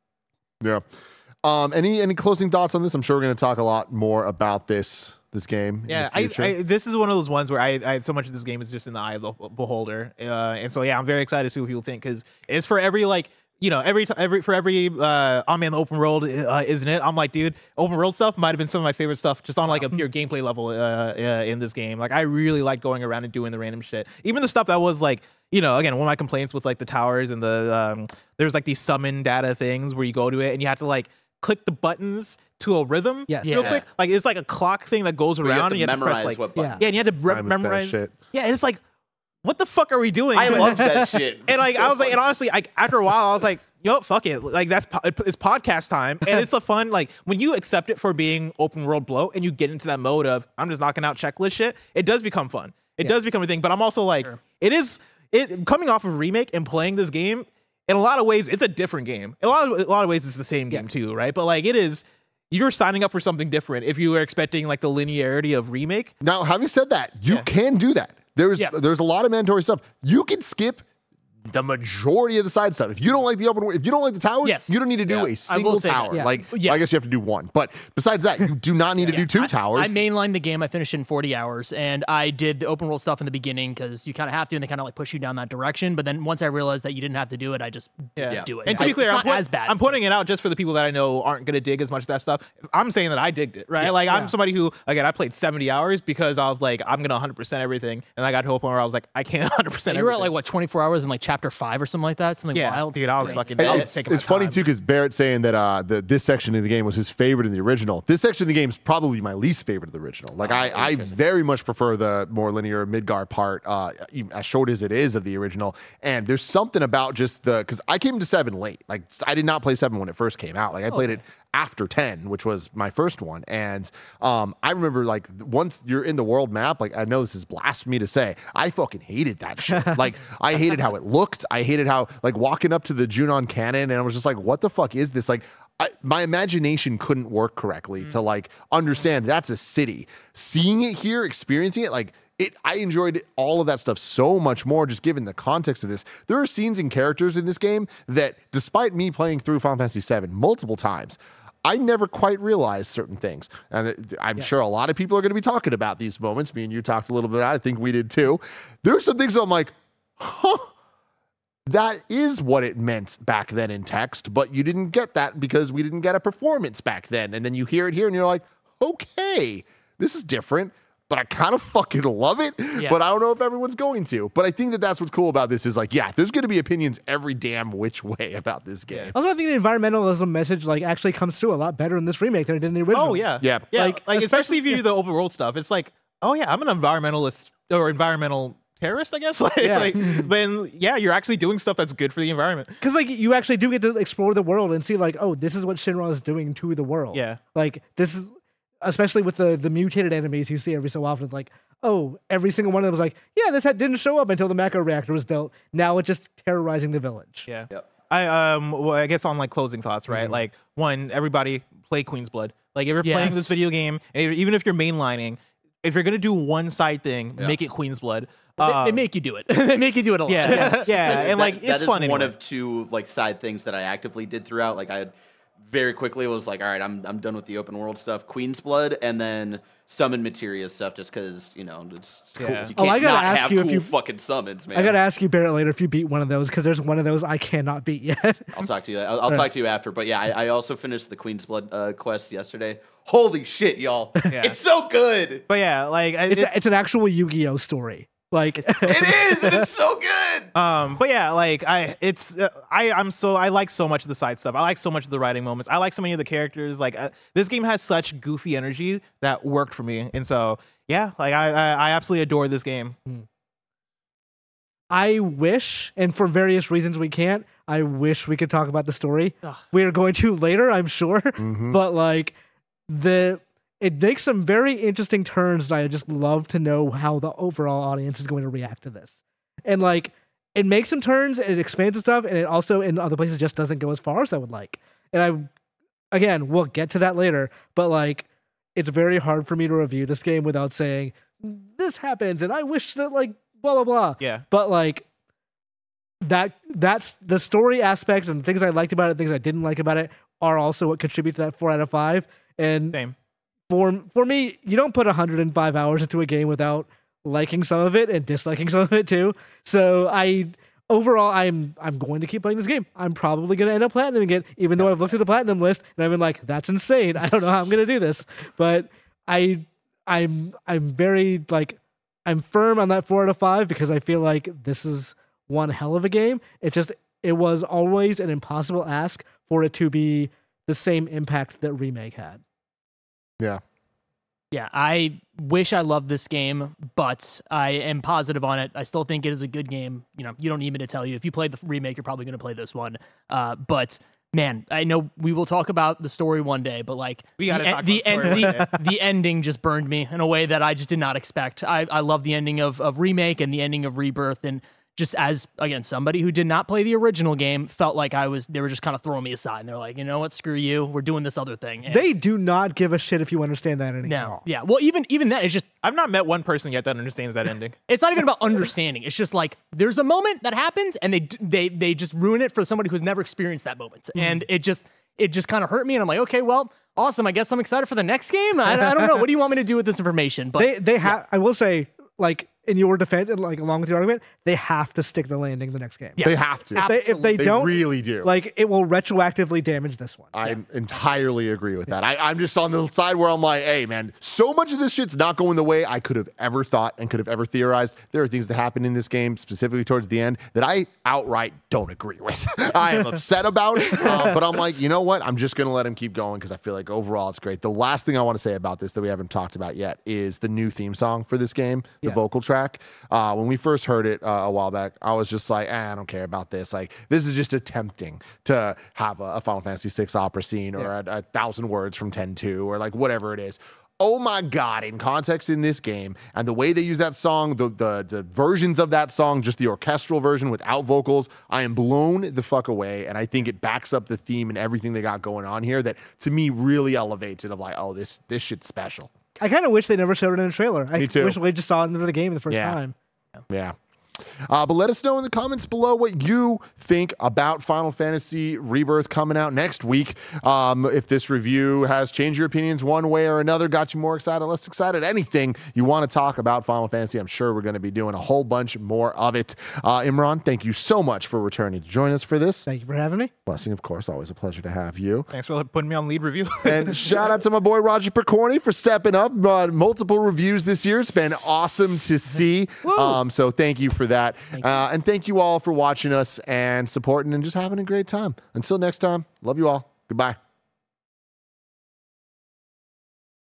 Yeah. Um, any any closing thoughts on this? I'm sure we're going to talk a lot more about this this game. Yeah, I, I, this is one of those ones where I, I so much of this game is just in the eye of the beholder, uh, and so yeah, I'm very excited to see what people think because it's for every like you know every t- every for every uh, I'm in the open world, uh, isn't it? I'm like, dude, open world stuff might have been some of my favorite stuff just on like a pure gameplay level uh, uh, in this game. Like I really like going around and doing the random shit, even the stuff that was like. You know, again, one of my complaints with like the towers and the um, there's like these summon data things where you go to it and you have to like click the buttons to a rhythm yes. real yeah. quick. Like it's like a clock thing that goes around you and you have to memorize press like what buttons. yeah, and you had to re- memorize. Shit. Yeah, and it's like, what the fuck are we doing? I loved that shit. And like so I was like, funny. and honestly, like after a while, I was like, yo, fuck it. Like that's po- it's podcast time, and it's a fun like when you accept it for being open world bloat and you get into that mode of I'm just knocking out checklist shit. It does become fun. It yeah. does become a thing. But I'm also like, sure. it is. It coming off of Remake and playing this game, in a lot of ways, it's a different game. In a lot of a lot of ways, it's the same game yeah. too, right? But like, it is, you're signing up for something different if you were expecting like the linearity of Remake. Now, having said that, you yeah. can do that. There's yeah. there's a lot of mandatory stuff. You can skip the majority of the side stuff. If you don't like the open, if you don't like the towers, yes. you don't need to do yeah. a single tower. That, yeah. Like, yeah. well, I guess you have to do one. But besides that, you do not need to yeah. do two I, towers. I mainlined the game. I finished in forty hours, and I did the open world stuff in the beginning because you kind of have to, and they kind of like push you down that direction. But then once I realized that you didn't have to do it, I just yeah. didn't do it. And to be I, clear, I'm, not put, as bad. I'm putting it out just for the people that I know aren't going to dig as much of that stuff. I'm saying that I digged it, right? Yeah. Like, Yeah. I'm somebody who, again, I played seventy hours because I was like, I'm going to one hundred percent everything. And I got to a point where I was like, I can't one hundred percent You everything. were at like, what, twenty-four hours in like chapter five or something like that? Something yeah, wild? dude, I was Great. fucking And I was it's taking my it's funny time. too because Barrett saying that uh, the this section of the game was his favorite in the original. This section of the game is probably my least favorite of the original. Like Oh, I, I very much prefer the more linear Midgar part, uh, even as short as it is of the original. And there's something about just the because I came to seven late. Like I did not play seven when it first came out. Like I played Okay. it after ten, which was my first one. And um, I remember like once you're in the world map, like I know this is blasphemy to say, I fucking hated that shit. Like I hated how it looked. I hated how like walking up to the Junon Cannon and I was just like, what the fuck is this? Like I, my imagination couldn't work correctly mm. to like understand that's a city. Seeing it here, experiencing it, like it, I enjoyed all of that stuff so much more just given the context of this. There are scenes and characters in this game that despite me playing through Final Fantasy seven multiple times, I never quite realized certain things. And I'm yeah. sure a lot of people are going to be talking about these moments. Me and you talked a little bit about it. I think we did too. There are some things that I'm like, huh, that is what it meant back then in text, but you didn't get that because we didn't get a performance back then. And then you hear it here and you're like, okay, this is different. But I kind of fucking love it, yeah. but I don't know if everyone's going to. But I think that that's what's cool about this is like, yeah, there's going to be opinions every damn which way about this game. Also, I think the environmentalism message like actually comes through a lot better in this remake than it did in the original. Oh yeah, yeah, yeah. Like, Like, like especially, especially if you do the open world stuff, it's like, oh yeah, I'm an environmentalist or environmental terrorist, I guess. Like, Yeah. like then yeah, you're actually doing stuff that's good for the environment. Because like you actually do get to explore the world and see like, oh, this is what Shinra is doing to the world. Yeah. Like this is, especially with the the mutated enemies you see every so often. It's like, oh, every single one of them was like, yeah, this had, didn't show up until the macro reactor was built. Now it's just terrorizing the village. Yeah. Yep. I um well, I guess on like closing thoughts, right? Mm-hmm. Like one, everybody play Queen's Blood. Like if you're playing this Yes. video game, and even if you're mainlining, if you're gonna do one side thing, Yeah. make it Queen's Blood. They, Um, they make you do it. They make you do it a lot. yeah, yeah, yeah, and That- like that it's is fun. one anyway. of two like side things that I actively did throughout. Like I had very quickly was like, all right, I'm I'm done with the open world stuff, Queen's Blood, and then summon materia stuff, just because you know it's cool. Yeah. You Oh, can't I gotta not ask have you if cool you- fucking summons, man. I gotta ask you, Barrett, later if you beat one of those because there's one of those I cannot beat yet. I'll talk to you. I'll, I'll talk to you after. But yeah, I, I also finished the Queen's Blood uh, quest yesterday. Holy shit, y'all! Yeah. It's so good. But yeah, like I- It's it's, a, it's an actual Yu-Gi-Oh story. Like It is, and it's so good. um, but yeah, like I, it's uh, I, I'm so I like so much of the side stuff. I like so much of the writing moments. I like so many of the characters. Like uh, this game has such goofy energy that worked for me, and so yeah, like I, I, I absolutely adore this game. I wish, and for various reasons we can't, I wish we could talk about the story. Ugh. We're going to later, I'm sure. Mm-hmm. But like the it makes some very interesting turns, and I just love to know how the overall audience is going to react to this. And like it makes some turns, and it expands and stuff, and it also in other places just doesn't go as far as I would like. And I again, we'll get to that later, but like it's very hard for me to review this game without saying this happens, and I wish that like blah blah blah. Yeah. But like that that's the story aspects and things I liked about it, things I didn't like about it are also what contribute to that four out of five. And Same. for for me, you don't put one hundred five hours into a game without liking some of it and disliking some of it too. So I overall I'm I'm going to keep playing this game. I'm probably going to end up platinuming it, even though I've looked at the platinum list and I've been like, that's insane. I don't know how I'm going to do this. But I I'm I'm very like I'm firm on that four out of five because I feel like this is one hell of a game. It just it was always an impossible ask for it to be the same impact that Remake had. Yeah. Yeah, I wish I loved this game, but I am positive on it. I still think it is a good game. You know, you don't need me to tell you. If you played the remake, you're probably going to play this one. Uh, but man, I know we will talk about the story one day, but like we gotta the, talk the, about the, end, story the, the ending just burned me in a way that I just did not expect. I, I love the ending of, of Remake and the ending of Rebirth, and just as, again, somebody who did not play the original game, felt like I was, they were just kind of throwing me aside. And they're like, you know what, screw you. We're doing this other thing. And they do not give a shit if you understand that ending. No. Yeah. Well, even even that is just, I've not met one person yet that understands that ending. It's not even about understanding. It's just like, there's a moment that happens and they they they just ruin it for somebody who's never experienced that moment. Mm. And it just, it just kind of hurt me. And I'm like, okay, well, awesome. I guess I'm excited for the next game. I, I don't know. What do you want me to do with this information? But they, they have, yeah. I will say, like, in your defense, and like along with your argument, they have to stick the landing the next game. Yeah. They have to. If they, if they they don't, really do. Like, it will retroactively damage this one. I yeah. entirely agree with that. I, I'm just on the side where I'm like, hey, man, so much of this shit's not going the way I could have ever thought and could have ever theorized. There are things that happen in this game, specifically towards the end, that I outright don't agree with. I am upset about it, uh, but I'm like, you know what? I'm just going to let him keep going because I feel like overall it's great. The last thing I want to say about this that we haven't talked about yet is the new theme song for this game, the yeah. vocal track. Uh, when we first heard it uh, a while back, I was just like, eh, I don't care about this. Like, this is just attempting to have a, a Final Fantasy six opera scene or yeah. a, a thousand words from ten two or like whatever it is. Oh my God, in context in this game and the way they use that song, the, the the versions of that song, just the orchestral version without vocals, I am blown the fuck away. And I think it backs up the theme and everything they got going on here that to me really elevates it of like, oh, this this shit's special. I kind of wish they never showed it in a trailer. I Me too. wish we just saw it in the game the first yeah. time. Yeah. Uh, but let us know in the comments below what you think about Final Fantasy Rebirth coming out next week. Um, if this review has changed your opinions one way or another, got you more excited, less excited, anything you want to talk about Final Fantasy, I'm sure we're going to be doing a whole bunch more of it. Uh, Imran, thank you so much for returning to join us for this. Thank you for having me. Blessing, of course. Always a pleasure to have you. Thanks for putting me on lead review. And shout out to my boy Roger Percorni for stepping up. Uh, multiple reviews this year. It's been awesome to see. Um, so thank you for that. Thank uh, and thank you all for watching us and supporting and just having a great time. Until next time, love you all. Goodbye.